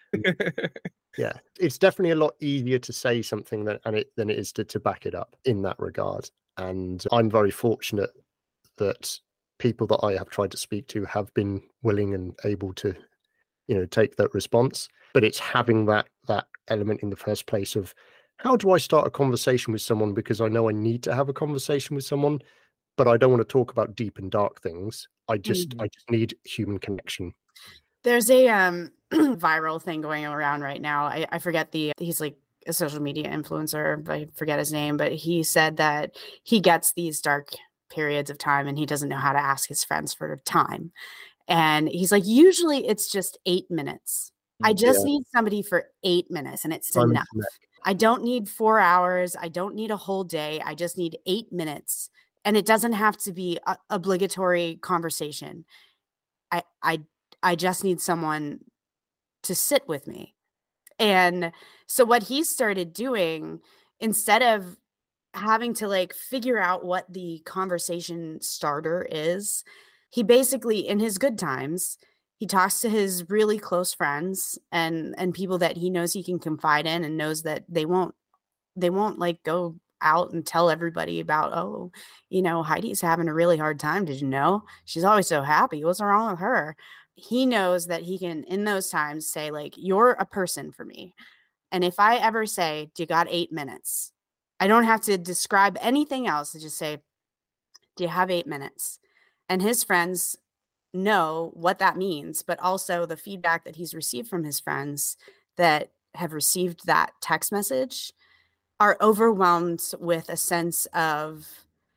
Yeah, it's definitely a lot easier to say something that, and it, than it is to, to back it up in that regard. And I'm very fortunate that people that I have tried to speak to have been willing and able to, you know, take that response. But it's having that that element in the first place of, how do I start a conversation with someone, because I know I need to have a conversation with someone, but I don't want to talk about deep and dark things. I just mm-hmm. I just need human connection. There's a um viral thing going around right now. I, I forget the he's like a social media influencer, I forget his name, but he said that he gets these dark periods of time and he doesn't know how to ask his friends for time. And he's like, usually it's just eight minutes. I just yeah. need somebody for eight minutes and it's I'm enough. Minute. I don't need four hours. I don't need a whole day. I just need eight minutes. And it doesn't have to be an obligatory conversation. I, I, I just need someone to sit with me. And so what he started doing, instead of having to like figure out what the conversation starter is, he basically, in his good times, he talks to his really close friends and and people that he knows he can confide in and knows that they won't they won't like go out and tell everybody about, oh, you know, Heidi's having a really hard time. Did you know? She's always so happy. What's wrong with her? He knows that he can, in those times, say like, you're a person for me. And if I ever say, do you got eight minutes? I don't have to describe anything else. I just say, do you have eight minutes? And his friends know what that means, but also the feedback that he's received from his friends that have received that text message are overwhelmed with a sense of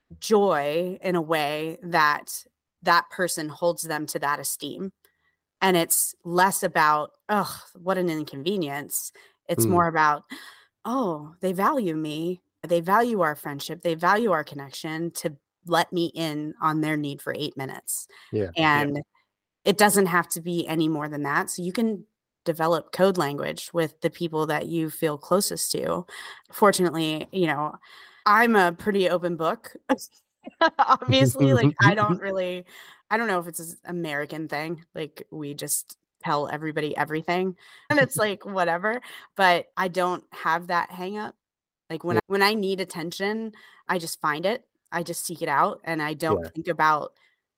joy in a way that that person holds them to that esteem. And it's less about, oh, what an inconvenience. It's mm. more about, oh, they value me. They value our friendship. They value our connection to let me in on their need for eight minutes. Yeah. And yeah. it doesn't have to be any more than that. So you can develop code language with the people that you feel closest to. Fortunately, you know, I'm a pretty open book. Obviously, like I don't really, I don't know if it's an American thing. Like we just tell everybody everything and it's like, whatever, but I don't have that hang up. Like when, yeah. I, when I need attention, I just find it. I just seek it out and I don't yeah. think about,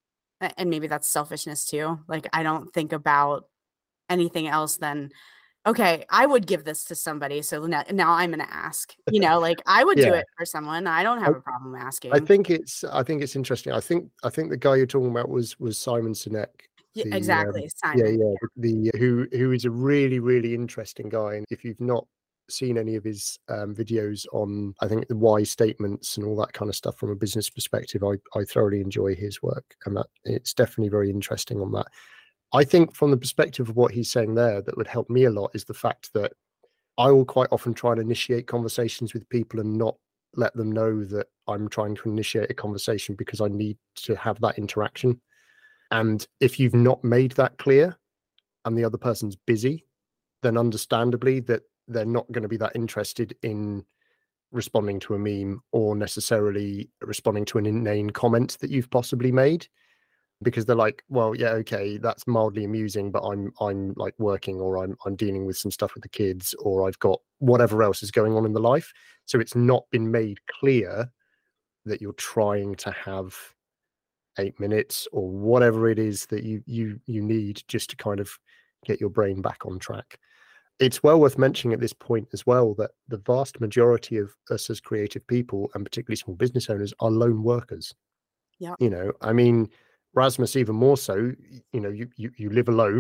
and maybe that's selfishness too. Like I don't think about anything else than, okay, I would give this to somebody. So now, now I'm going to ask, you know, like I would yeah. do it for someone. I don't have I, a problem asking. I think it's, I think it's interesting. I think, I think the guy you're talking about was, was Simon Sinek. The, the, exactly. Um, Simon. Yeah. Yeah. The, who, who is a really, really interesting guy. And if you've not seen any of his um, videos on, I think the why statements and all that kind of stuff from a business perspective, I, I thoroughly enjoy his work, and that it's definitely very interesting on that. I think from the perspective of what he's saying there, that would help me a lot is the fact that I will quite often try and initiate conversations with people and not let them know that I'm trying to initiate a conversation because I need to have that interaction. And if you've not made that clear and the other person's busy, then understandably that they're not going to be that interested in responding to a meme or necessarily responding to an inane comment that you've possibly made, because they're like, well, yeah, okay, that's mildly amusing, but I'm I'm like working, or I'm I'm dealing with some stuff with the kids, or I've got whatever else is going on in the life. So it's not been made clear that you're trying to have eight minutes or whatever it is that you you you need just to kind of get your brain back on track. It's well worth mentioning at this point as well that the vast majority of us as creative people, and particularly small business owners, are lone workers. Yeah. You know, I mean, Rasmus, even more so, you know, you, you, you live alone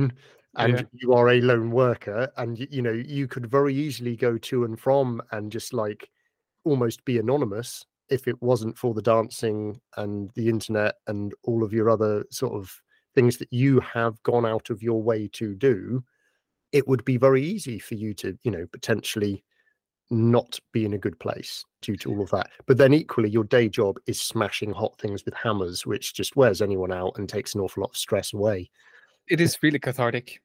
and Yeah. you are a lone worker, and you, you know you could very easily go to and from and just like almost be anonymous if it wasn't for the dancing and the internet and all of your other sort of things that you have gone out of your way to do. It would be very easy for you to, you know, potentially not be in a good place due to all of that. But then equally, your day job is smashing hot things with hammers, which just wears anyone out and takes an awful lot of stress away. It is really cathartic.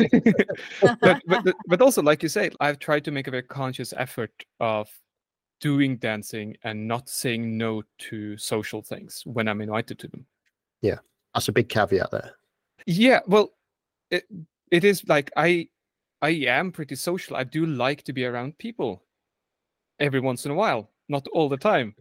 but, but but also, like you said, I've tried to make a very conscious effort of doing dancing and not saying no to social things when I'm invited to them. Yeah, that's a big caveat there. Yeah, well, it it is like I I am pretty social. I do like to be around people every once in a while, not all the time.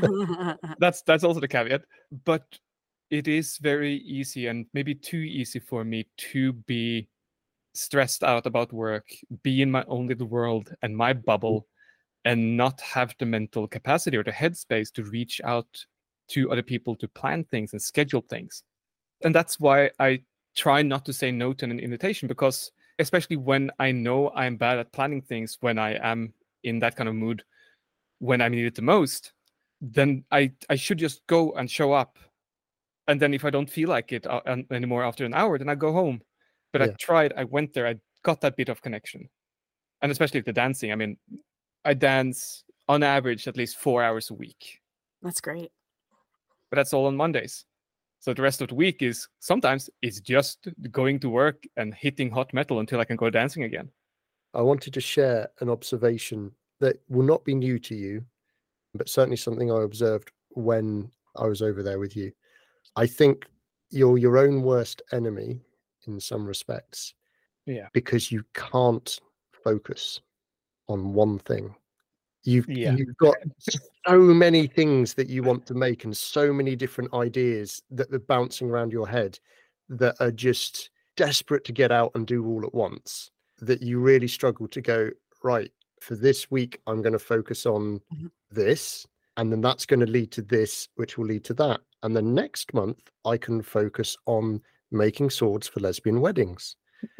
that's that's also the caveat. But it is very easy, and maybe too easy for me, to be stressed out about work, be in my own little world and my bubble, and not have the mental capacity or the headspace to reach out to other people, to plan things and schedule things. And that's why I try not to say no to an invitation, because especially when I know I'm bad at planning things, when I am in that kind of mood, when I need it the most, then I, I should just go and show up. And then if I don't feel like it uh, anymore after an hour, then I go home. But yeah. I tried, I went there, I got that bit of connection. And especially the dancing. I mean, I dance on average at least four hours a week. That's great. But that's all on Mondays. So the rest of the week is sometimes it's just going to work and hitting hot metal until I can go dancing again. I wanted to share an observation that will not be new to you, but certainly something I observed when I was over there with you. I think you're your own worst enemy in some respects. Yeah. Because you can't focus on one thing. You've yeah. you've got so many things that you want to make and so many different ideas that are bouncing around your head that are just desperate to get out and do all at once, that you really struggle to go, right, for this week, I'm going to focus on mm-hmm. this, and then that's going to lead to this, which will lead to that. And then next month, I can focus on making swords for lesbian weddings.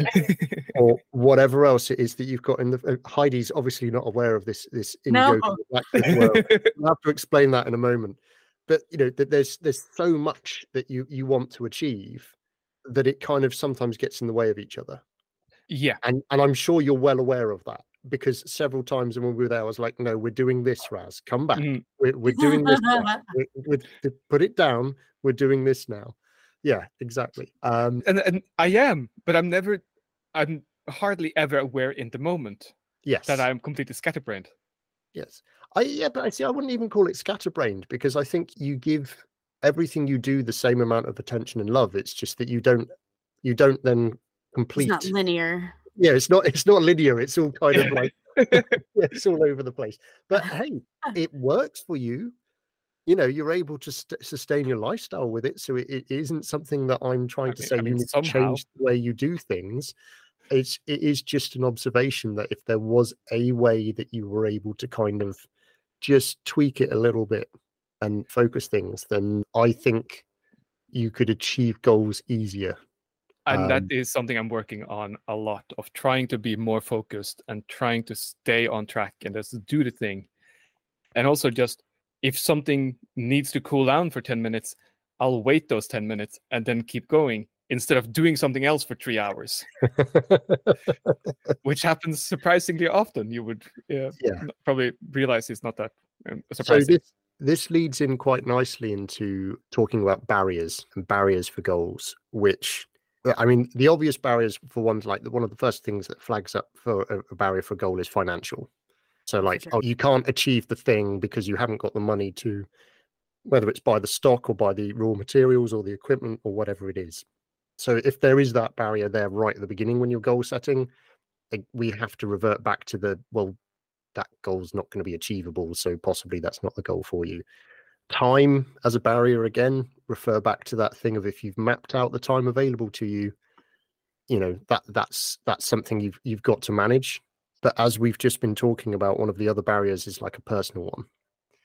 Or whatever else it is that you've got in the uh, Heidi's obviously not aware of this this in no. yoga world. I'll have to explain that in a moment. But you know that there's there's so much that you you want to achieve that it kind of sometimes gets in the way of each other. Yeah. And and I'm sure you're well aware of that, because several times when we were there I was like, no, we're doing this, Raz, come back. Mm. We're, we're doing this now. we're, we're, put it down, we're doing this now. Yeah, exactly. Um, and and I am, but I'm never, I'm hardly ever aware in the moment. Yes. That I'm completely scatterbrained. Yes. I yeah, but I see. I wouldn't even call it scatterbrained, because I think you give everything you do the same amount of attention and love. It's just that you don't, you don't then complete. It's not linear. Yeah, it's not. It's not linear. It's all kind of like it's all over the place. But hey, it works for you. You know, you're able to st- sustain your lifestyle with it. So it, it isn't something that I'm trying I to mean, say I mean, you need somehow. to change the way you do things. It's, it is just an observation that if there was a way that you were able to kind of just tweak it a little bit and focus things, then I think you could achieve goals easier. And um, that is something I'm working on a lot, of trying to be more focused and trying to stay on track and just do the thing. And also just, if something needs to cool down for ten minutes, I'll wait those ten minutes and then keep going instead of doing something else for three hours, which happens surprisingly often. You would uh, yeah. probably realize it's not that um, surprising. So this, this leads in quite nicely into talking about barriers and barriers for goals, which, I mean, the obvious barriers for ones like one of the first things that flags up for a, a barrier for a goal is financial. So like, sure. oh, you can't achieve the thing because you haven't got the money to, whether it's buy the stock or buy the raw materials or the equipment or whatever it is. So if there is that barrier there right at the beginning when you're goal setting, we have to revert back to the, well, that goal's not going to be achievable, so possibly that's not the goal for you. Time as a barrier, again, refer back to that thing of if you've mapped out the time available to you, you know, that that's that's something you've you've got to manage. But as we've just been talking about, one of the other barriers is like a personal one.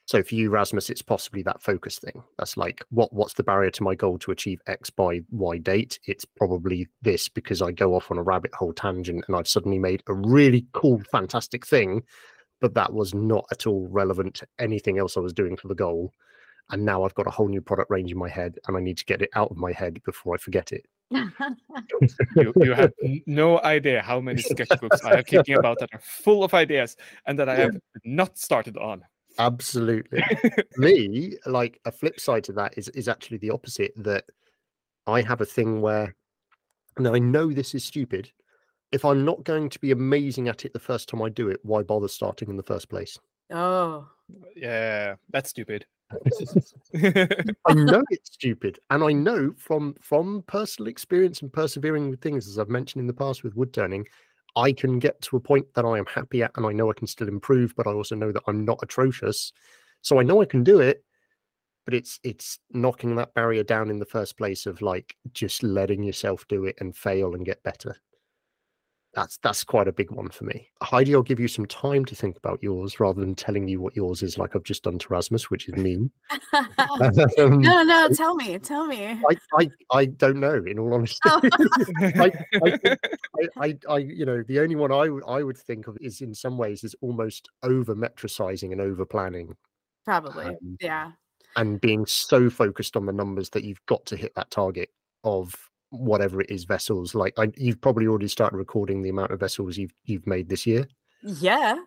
So for you, Rasmus, it's possibly that focus thing. That's like, what what's the barrier to my goal to achieve X by Y date? It's probably this, because I go off on a rabbit hole tangent and I've suddenly made a really cool, fantastic thing, but that was not at all relevant to anything else I was doing for the goal. And now I've got a whole new product range in my head and I need to get it out of my head before I forget it. you, you have no idea how many sketchbooks I have kicking about that are full of ideas and that I have not started on. Absolutely. Me, like a flip side to that is is actually the opposite, that I have a thing where, and I know this is stupid, if I'm not going to be amazing at it the first time I do it, why bother starting in the first place? Oh. Yeah, that's stupid. I know it's stupid, and I know from from personal experience and persevering with things, as I've mentioned in the past with wood turning, I can get to a point that I am happy at, and I know I can still improve, but I also know that I'm not atrocious. So I know I can do it, but it's it's knocking that barrier down in the first place of like just letting yourself do it and fail and get better. That's that's quite a big one for me. Heidi, I'll give you some time to think about yours rather than telling you what yours is like I've just done to Rasmus, which is mean. um, no, no, tell me, tell me. I, I, I don't know, in all honesty. Oh. I, I, I, I, you know, the only one I, I would think of is in some ways is almost over metricizing and over planning. Probably, um, yeah. And being so focused on the numbers that you've got to hit that target of whatever it is, vessels. Like I, you've probably already started recording the amount of vessels you've you've made this year. Yeah.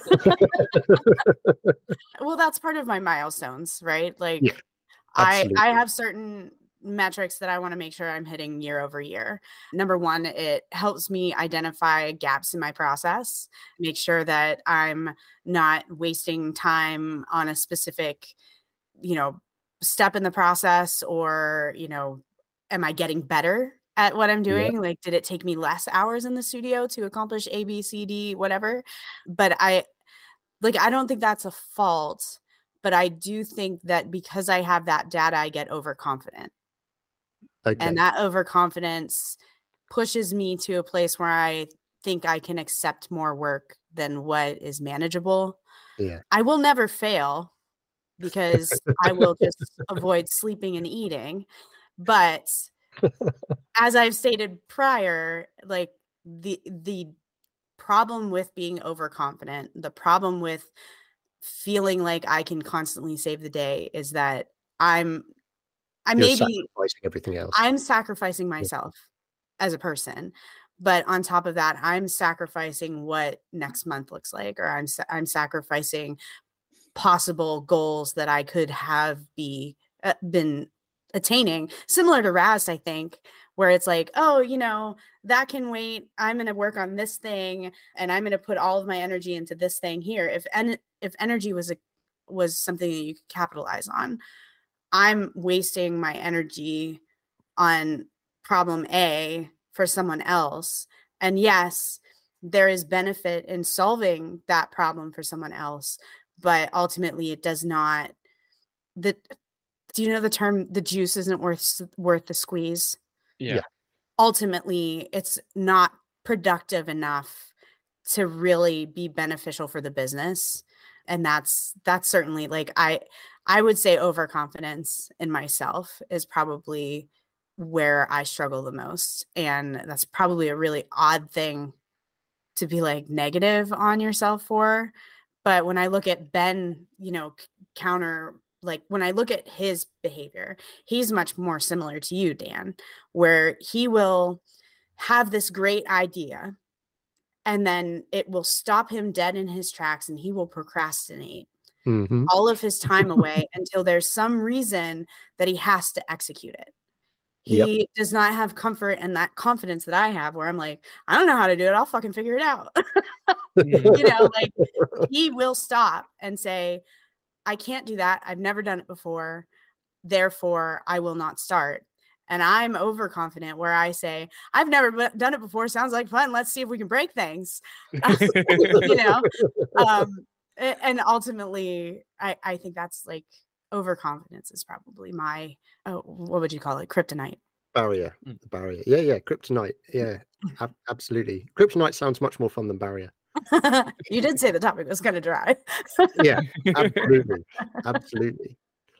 Well, that's part of my milestones, right? Like yeah, I I have certain metrics that I want to make sure I'm hitting year over year. Number one, it helps me identify gaps in my process, make sure that I'm not wasting time on a specific, you know, step in the process, or, you know, am I getting better at what I'm doing? Yeah. Like, did it take me less hours in the studio to accomplish A, B, C, D, whatever? But I, like, I don't think that's a fault, but I do think that because I have that data, I get overconfident. Okay. And that overconfidence pushes me to a place where I think I can accept more work than what is manageable. Yeah. I will never fail because I will just avoid sleeping and eating. But as I've stated prior, like the the problem with being overconfident, the problem with feeling like I can constantly save the day is that I'm I You're maybe sacrificing everything else. I'm sacrificing myself yeah. as a person. But on top of that, I'm sacrificing what next month looks like, or I'm I'm sacrificing possible goals that I could have be uh, been attaining, similar to Raz, I think, where it's like, oh, you know, that can wait. I'm going to work on this thing and I'm going to put all of my energy into this thing here. If en- if energy was a was something that you could capitalize on, I'm wasting my energy on problem A for someone else. And yes, there is benefit in solving that problem for someone else, but ultimately it does not. The do you know the term, the juice isn't worth worth the squeeze? Yeah. Ultimately, it's not productive enough to really be beneficial for the business. And that's that's certainly like I I would say overconfidence in myself is probably where I struggle the most. And that's probably a really odd thing to be like negative on yourself for. But when I look at Ben, you know, counter, like when I look at his behavior, he's much more similar to you, Dan, where he will have this great idea and then it will stop him dead in his tracks and he will procrastinate mm-hmm. all of his time away until there's some reason that he has to execute it. He yep. does not have comfort and that confidence that I have where I'm like, I don't know how to do it. I'll fucking figure it out. You know, like he will stop and say, I can't do that. I've never done it before. Therefore, I will not start. And I'm overconfident where I say, I've never done it before. Sounds like fun. Let's see if we can break things. You know, um, and ultimately, I, I think that's like overconfidence is probably my, oh, what would you call it? Kryptonite. Barrier. Barrier. Yeah, yeah. Kryptonite. Yeah, ab- absolutely. Kryptonite sounds much more fun than barrier. You did say the topic was kind of dry. Yeah, absolutely, absolutely.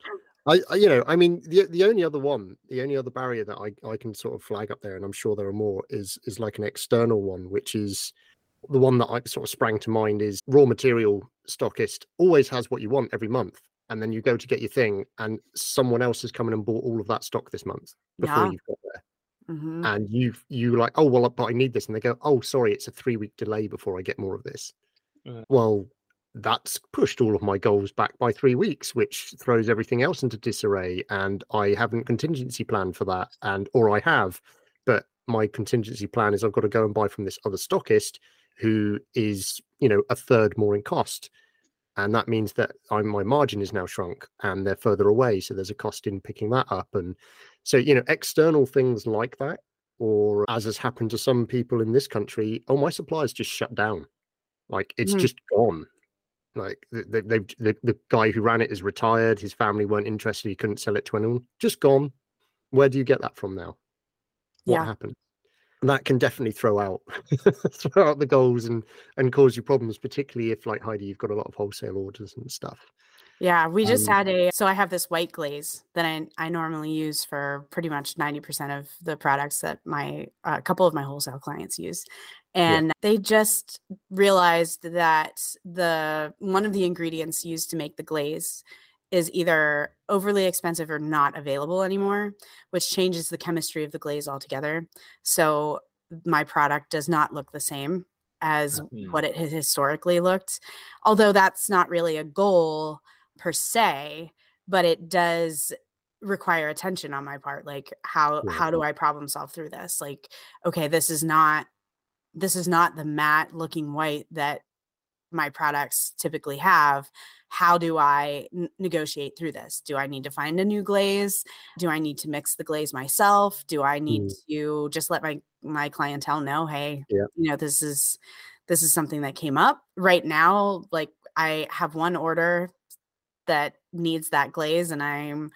I, I, you know, I mean, the the only other one, the only other barrier that I, I can sort of flag up there, and I'm sure there are more, is is like an external one, which is the one that I sort of sprang to mind is raw material stockist always has what you want every month, and then you go to get your thing, and someone else has come in and bought all of that stock this month before Yeah. you've got there, Mm-hmm. and you've you like, oh well, but I need this, and they go, oh sorry, it's a three week delay before I get more of this. Yeah. Well, that's pushed all of my goals back by three weeks, which throws everything else into disarray. And I haven't contingency planned for that, and or I have, but my contingency plan is I've got to go and buy from this other stockist who is, you know, a third more in cost, and that means that I'm, my margin is now shrunk, and they're further away, so there's a cost in picking that up. And so, you know, external things like that, or as has happened to some people in this country, oh, my supplier's just shut down, like it's Mhm. just gone. Like they, they, the the guy who ran it is retired. His family weren't interested. He couldn't sell it to anyone. Just gone. Where do you get that from now? What Yeah. happened? And that can definitely throw out throw out the goals and and cause you problems, particularly if, like Heidi, you've got a lot of wholesale orders and stuff. Yeah, we just Um, had a, so I have this white glaze that I, I normally use for pretty much ninety percent of the products that my, a uh, couple of my wholesale clients use. And yeah. They just realized that the, one of the ingredients used to make the glaze is either overly expensive or not available anymore, which changes the chemistry of the glaze altogether. So my product does not look the same as mm. what it has historically looked, although that's not really a goal per se, but it does require attention on my part. Like how, yeah. how do I problem solve through this? Like, okay, this is not, this is not the matte looking white that my products typically have. How do I n- negotiate through this? Do I need to find a new glaze? Do I need to mix the glaze myself? Do I need mm. to just let my, my clientele know, hey, yeah. you know, this is, this is something that came up right now. Like I have one order that needs that glaze, and I'm,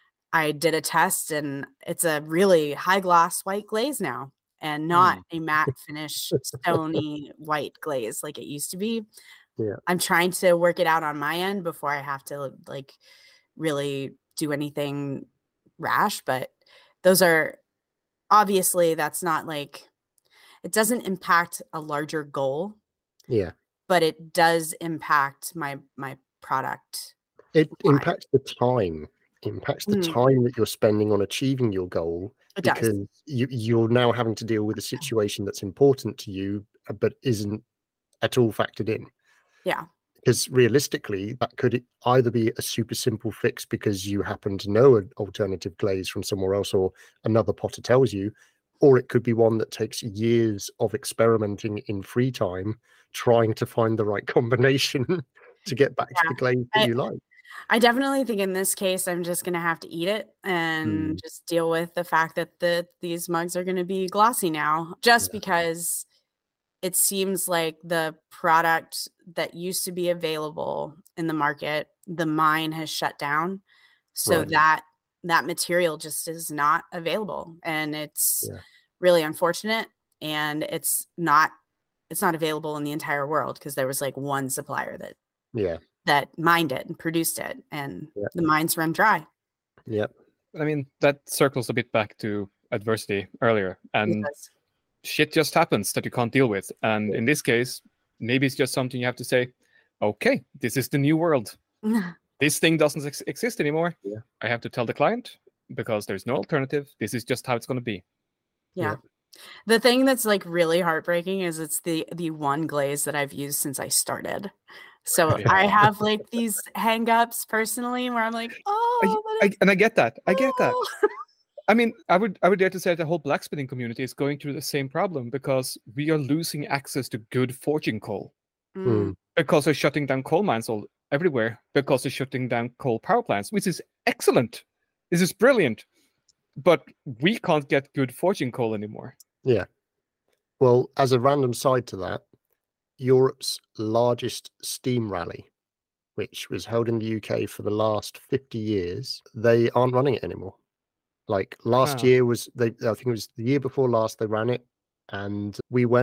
I did a test, and it's a really high gloss white glaze now, and not mm. a matte finish stony white glaze like it used to be. Yeah. I'm trying to work it out on my end before I have to like really do anything rash, but those are obviously, that's not like, it doesn't impact a larger goal. Yeah. But it does impact my my product. It line. impacts the time, impacts the mm. time that you're spending on achieving your goal, it because does. you, you're now having to deal with a situation that's important to you, but isn't at all factored in. Yeah. Because realistically, that could either be a super simple fix because you happen to know an alternative glaze from somewhere else, or another potter tells you, or it could be one that takes years of experimenting in free time, trying to find the right combination to get back yeah. to the glaze that I, you like. I definitely think in this case, I'm just going to have to eat it and mm. just deal with the fact that the these mugs are going to be glossy now, just yeah. because it seems like the product that used to be available in the market, the mine has shut down. So right. that that material just is not available, and it's yeah. really unfortunate. And it's not it's not available in the entire world, because there was like one supplier that yeah that mined it and produced it, and yeah. the mines run dry. Yep. I mean, that circles a bit back to adversity earlier, and shit just happens that you can't deal with. And yeah. in this case, maybe it's just something you have to say, okay, this is the new world. This thing doesn't ex- exist anymore. Yeah. I have to tell the client, because there's no alternative. This is just how it's going to be. Yeah. yeah. The thing that's like really heartbreaking is it's the the one glaze that I've used since I started. So yeah. I have like these hang-ups personally where I'm like, oh, I, I, and I get that. I get that. I mean, I would I would dare to say the whole blacksmithing community is going through the same problem, because we are losing access to good forging coal. Mm. Because they're shutting down coal mines all everywhere, because they're shutting down coal power plants, which is excellent. This is brilliant. But we can't get good forging coal anymore. Yeah. Well, as a random side to that, Europe's largest steam rally, which was held in the U K for the last fifty years, they aren't running it anymore. Like last wow. year was, they I think it was the year before last they ran it, and we went,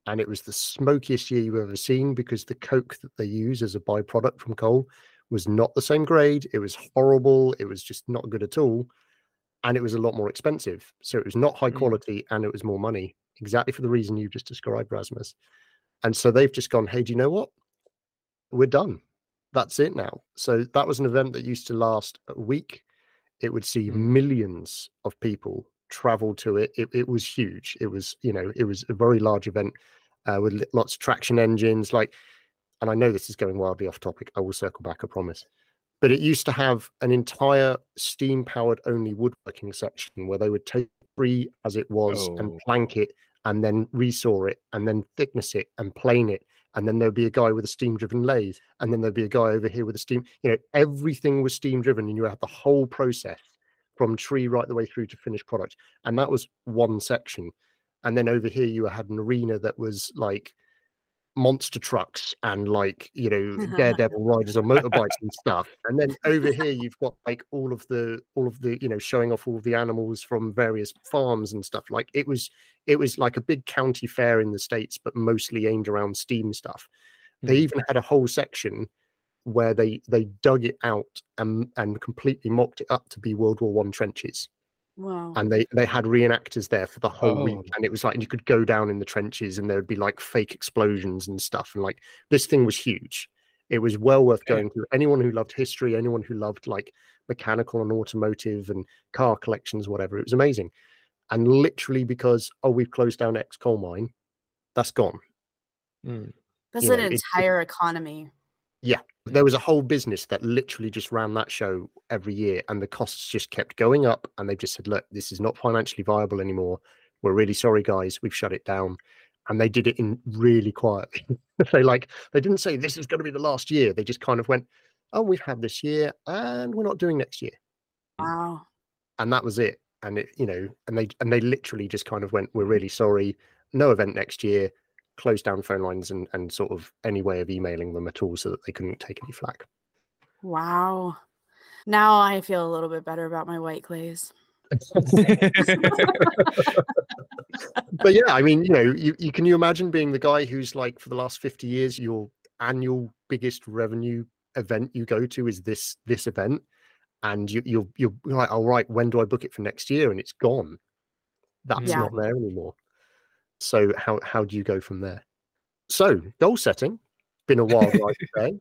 and it was the smokiest year you've ever seen because the coke that they use as a byproduct from coal was not the same grade. It was horrible. It was just not good at all. And it was a lot more expensive. So it was not high quality and it was more money, exactly for the reason you've just described, Rasmus. And so they've just gone, hey, do you know what? We're done. That's it now. So that was an event that used to last a week. It would see millions of people travel to it. It, it was huge. It was, you know, it was a very large event uh, with lots of traction engines. Like, and I know this is going wildly off topic. I will circle back, I promise. But it used to have an entire steam-powered only woodworking section where they would take free as it was Oh. and plank it and then resaw it and then thickness it and plane it. And then there'd be a guy with a steam-driven lathe. And then there'd be a guy over here with a steam. You know, everything was steam-driven, and you had the whole process from tree right the way through to finished product. And that was one section. And then over here, you had an arena that was like monster trucks and like, you know, daredevil riders on motorbikes and stuff. And then over here, you've got like all of the, all of the, you know, showing off all of the animals from various farms and stuff. Like it was, it was like a big county fair in the States, but mostly aimed around steam stuff. They even had a whole section where they they dug it out and and completely mocked it up to be World War One trenches. Wow. And they they had reenactors there for the whole Oh. week, and it was like you could go down in the trenches and there would be like fake explosions and stuff, and like this thing was huge. It was well worth Yeah. going to. Anyone who loved history, anyone who loved like mechanical and automotive and car collections, whatever, it was amazing. And literally because, oh, we've closed down X coal mine, that's gone. Mm. That's you an know, it- it- entire economy. There was a whole business that literally just ran that show every year, and the costs just kept going up, and they just said, look, this is not financially viable anymore. We're really sorry, guys. We've shut it down. And they did it in really quietly. They like they didn't say this is going to be the last year. They just kind of went, oh, we've had this year and we're not doing next year. Wow. And that was it. And it, you know, and they and they literally just kind of went, we're really sorry, no event next year, closed down phone lines and and sort of any way of emailing them at all so that they couldn't take any flack. Wow. Now I feel a little bit better about my white clays. But yeah, I mean, you know, you, you can you imagine being the guy who's like for the last fifty years, your annual biggest revenue event you go to is this this event, and you you're you're like, all right, when do I book it for next year? And it's gone. That's Yeah. not there anymore. So how how do you go from there? So goal setting, been a wild ride today.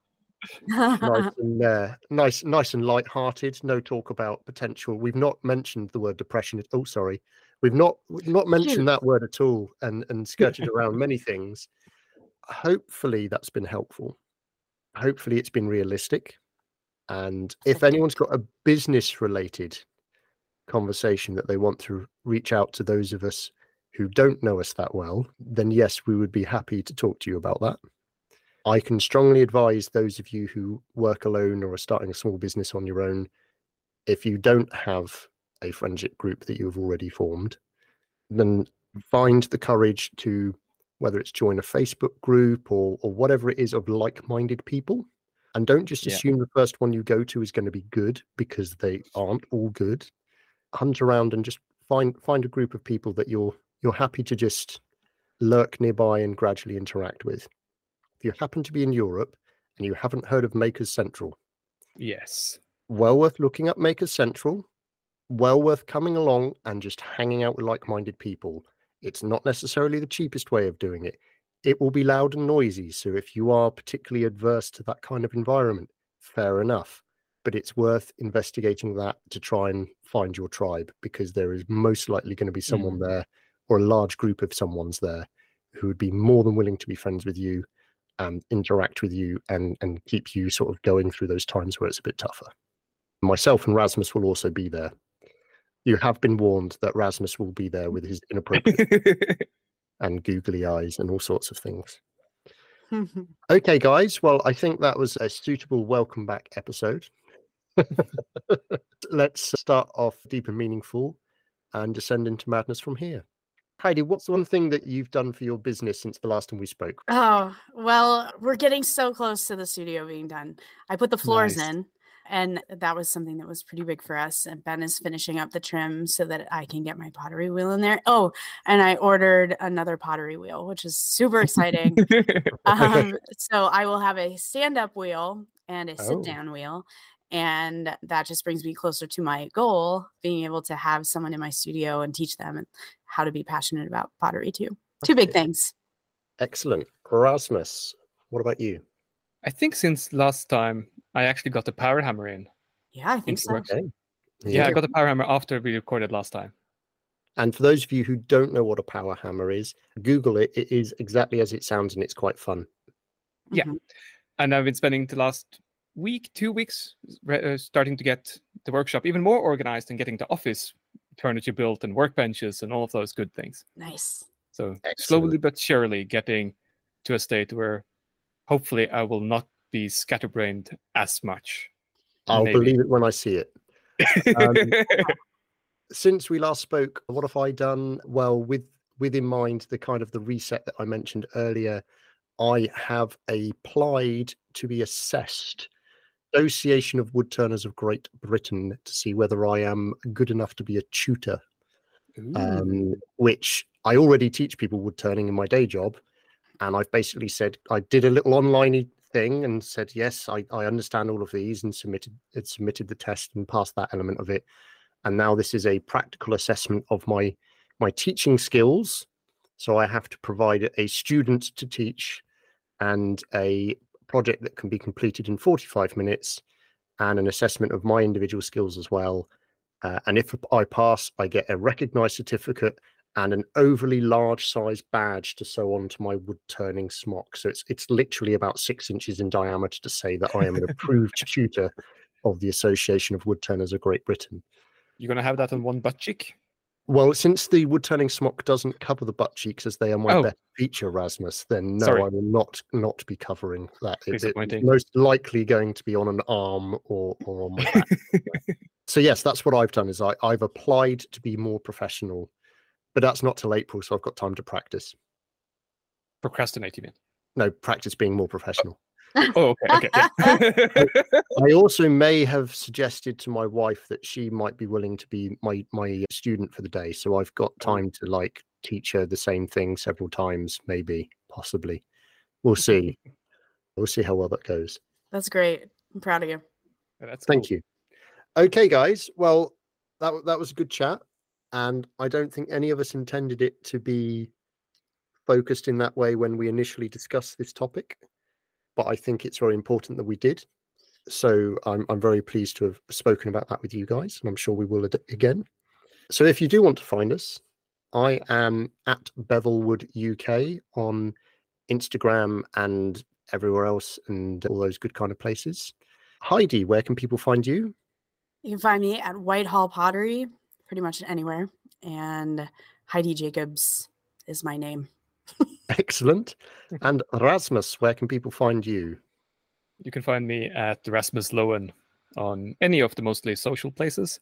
Nice and uh, nice, nice and light-hearted. No talk about potential. We've not mentioned the word depression. Oh, sorry, we've not we've not mentioned that word at all, and and skirted around many things. Hopefully, that's been helpful. Hopefully, it's been realistic. And if anyone's got a business-related conversation that they want to reach out to those of us who don't know us that well, then yes, we would be happy to talk to you about that. I can strongly advise those of you who work alone or are starting a small business on your own, if you don't have a friendship group that you have already formed, then find the courage to, whether it's join a Facebook group or or whatever it is, of like-minded people. And don't just Yeah. assume the first one you go to is going to be good, because they aren't all good. Hunt around and just find find a group of people that you're you're happy to just lurk nearby and gradually interact with. If you happen to be in Europe and you haven't heard of Makers Central, Yes. well worth looking up Makers Central, well worth coming along and just hanging out with like-minded people. It's not necessarily the cheapest way of doing it. It will be loud and noisy, so if you are particularly adverse to that kind of environment, fair enough. But it's worth investigating that to try and find your tribe, because there is most likely going to be someone there, or a large group of someone's there, who would be more than willing to be friends with you and interact with you and and keep you sort of going through those times where it's a bit tougher. Myself and Rasmus will also be there. You have been warned that Rasmus will be there with his inappropriate and googly eyes and all sorts of things. Okay, guys. Well, I think that was a suitable welcome back episode. Let's start off deep and meaningful and descend into madness from here. Heidi, what's the one thing that you've done for your business since the last time we spoke? Oh, well, we're getting so close to the studio being done. I put the floors Nice. in, and that was something that was pretty big for us. And Ben is finishing up the trim so that I can get my pottery wheel in there. Oh, and I ordered another pottery wheel, which is super exciting. um, so I will have a stand-up wheel and a Oh, sit-down wheel. And that just brings me closer to my goal, being able to have someone in my studio and teach them how to be passionate about pottery too. Two big okay. things. Excellent. Rasmus, what about you? I think since last time I actually got the power hammer in. Yeah, I think into so. work. Okay. Yeah, I Yeah. got the power hammer after we recorded last time. And for those of you who don't know what a power hammer is, Google it. It is exactly as it sounds, and it's quite fun. Yeah. Mhm. And I've been spending the last week, two weeks, re- uh, starting to get the workshop even more organized and getting the office furniture built and workbenches and all of those good things. Nice. So Excellent. slowly but surely getting to a state where hopefully I will not be scatterbrained as much. I'll Maybe. believe it when I see it. Um, since we last spoke, what have I done? Well, with with in mind the kind of the reset that I mentioned earlier, I have applied to be assessed Association of Woodturners of Great Britain to see whether I am good enough to be a tutor, Ooh. um, which I already teach people wood turning in my day job. And I've basically said, I did a little online thing and said, yes, I, I understand all of these, and submitted it, submitted the test and passed that element of it. And now this is a practical assessment of my my teaching skills. So I have to provide a student to teach and a project that can be completed in forty-five minutes, and an assessment of my individual skills as well. Uh, and if I pass, I get a recognized certificate and an overly large size badge to sew onto my wood turning smock. So it's it's literally about six inches in diameter to say that I am an approved tutor of the Association of Woodturners of Great Britain. You're going to have that on one butt cheek? Well, since the wood turning smock doesn't cover the butt cheeks as they are my Oh. best feature, Rasmus, then no, Sorry. I will not not be covering that. It, it's Disappointing. most likely going to be on an arm or or on my back. So yes, that's what I've done. Is I I've applied to be more professional, but that's not till April, so I've got time to practice. Procrastinate, you mean? No, practice being more professional. Oh, okay, okay. Yeah. I also may have suggested to my wife that she might be willing to be my my student for the day, so I've got time to like teach her the same thing several times, maybe, possibly. We'll see. We'll see how well that goes. That's great. I'm proud of you. That's Thank cool. you. Okay, guys. Well, that that was a good chat, and I don't think any of us intended it to be focused in that way when we initially discussed this topic, but I think it's very important that we did. So I'm I'm very pleased to have spoken about that with you guys, and I'm sure we will ad- again. So if you do want to find us, I am at Bevelwood U K on Instagram and everywhere else, and all those good kind of places. Heidi, where can people find you? You can find me at Whitehall Pottery, pretty much anywhere. And Heidi Jacobs is my name. Excellent. And Rasmus, where can people find you? You can find me at Rasmus Lowen on any of the mostly social places,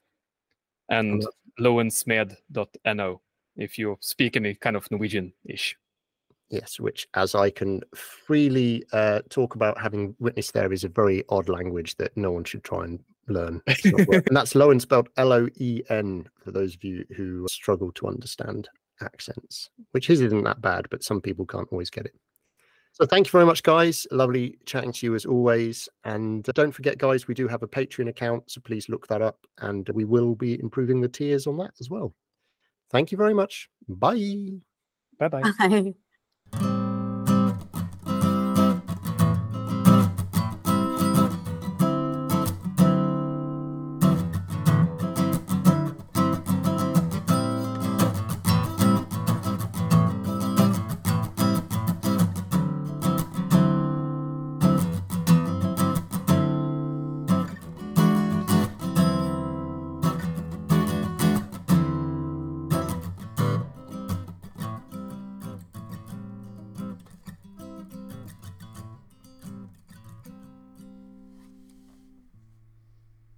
and lowensmed dot no if you speak any kind of Norwegian-ish. Yes, which, as I can freely uh, talk about, having witnessed there, is a very odd language that no one should try and learn. And that's Lowen spelled L O E N for those of you who struggle to understand accents, which isn't that bad, but some people can't always get it. So thank you very much, guys. Lovely chatting to you as always. And don't forget, guys, we do have a Patreon account, so please look that up, and we will be improving the tiers on that as well. Thank you very much. Bye. Bye-bye. Bye.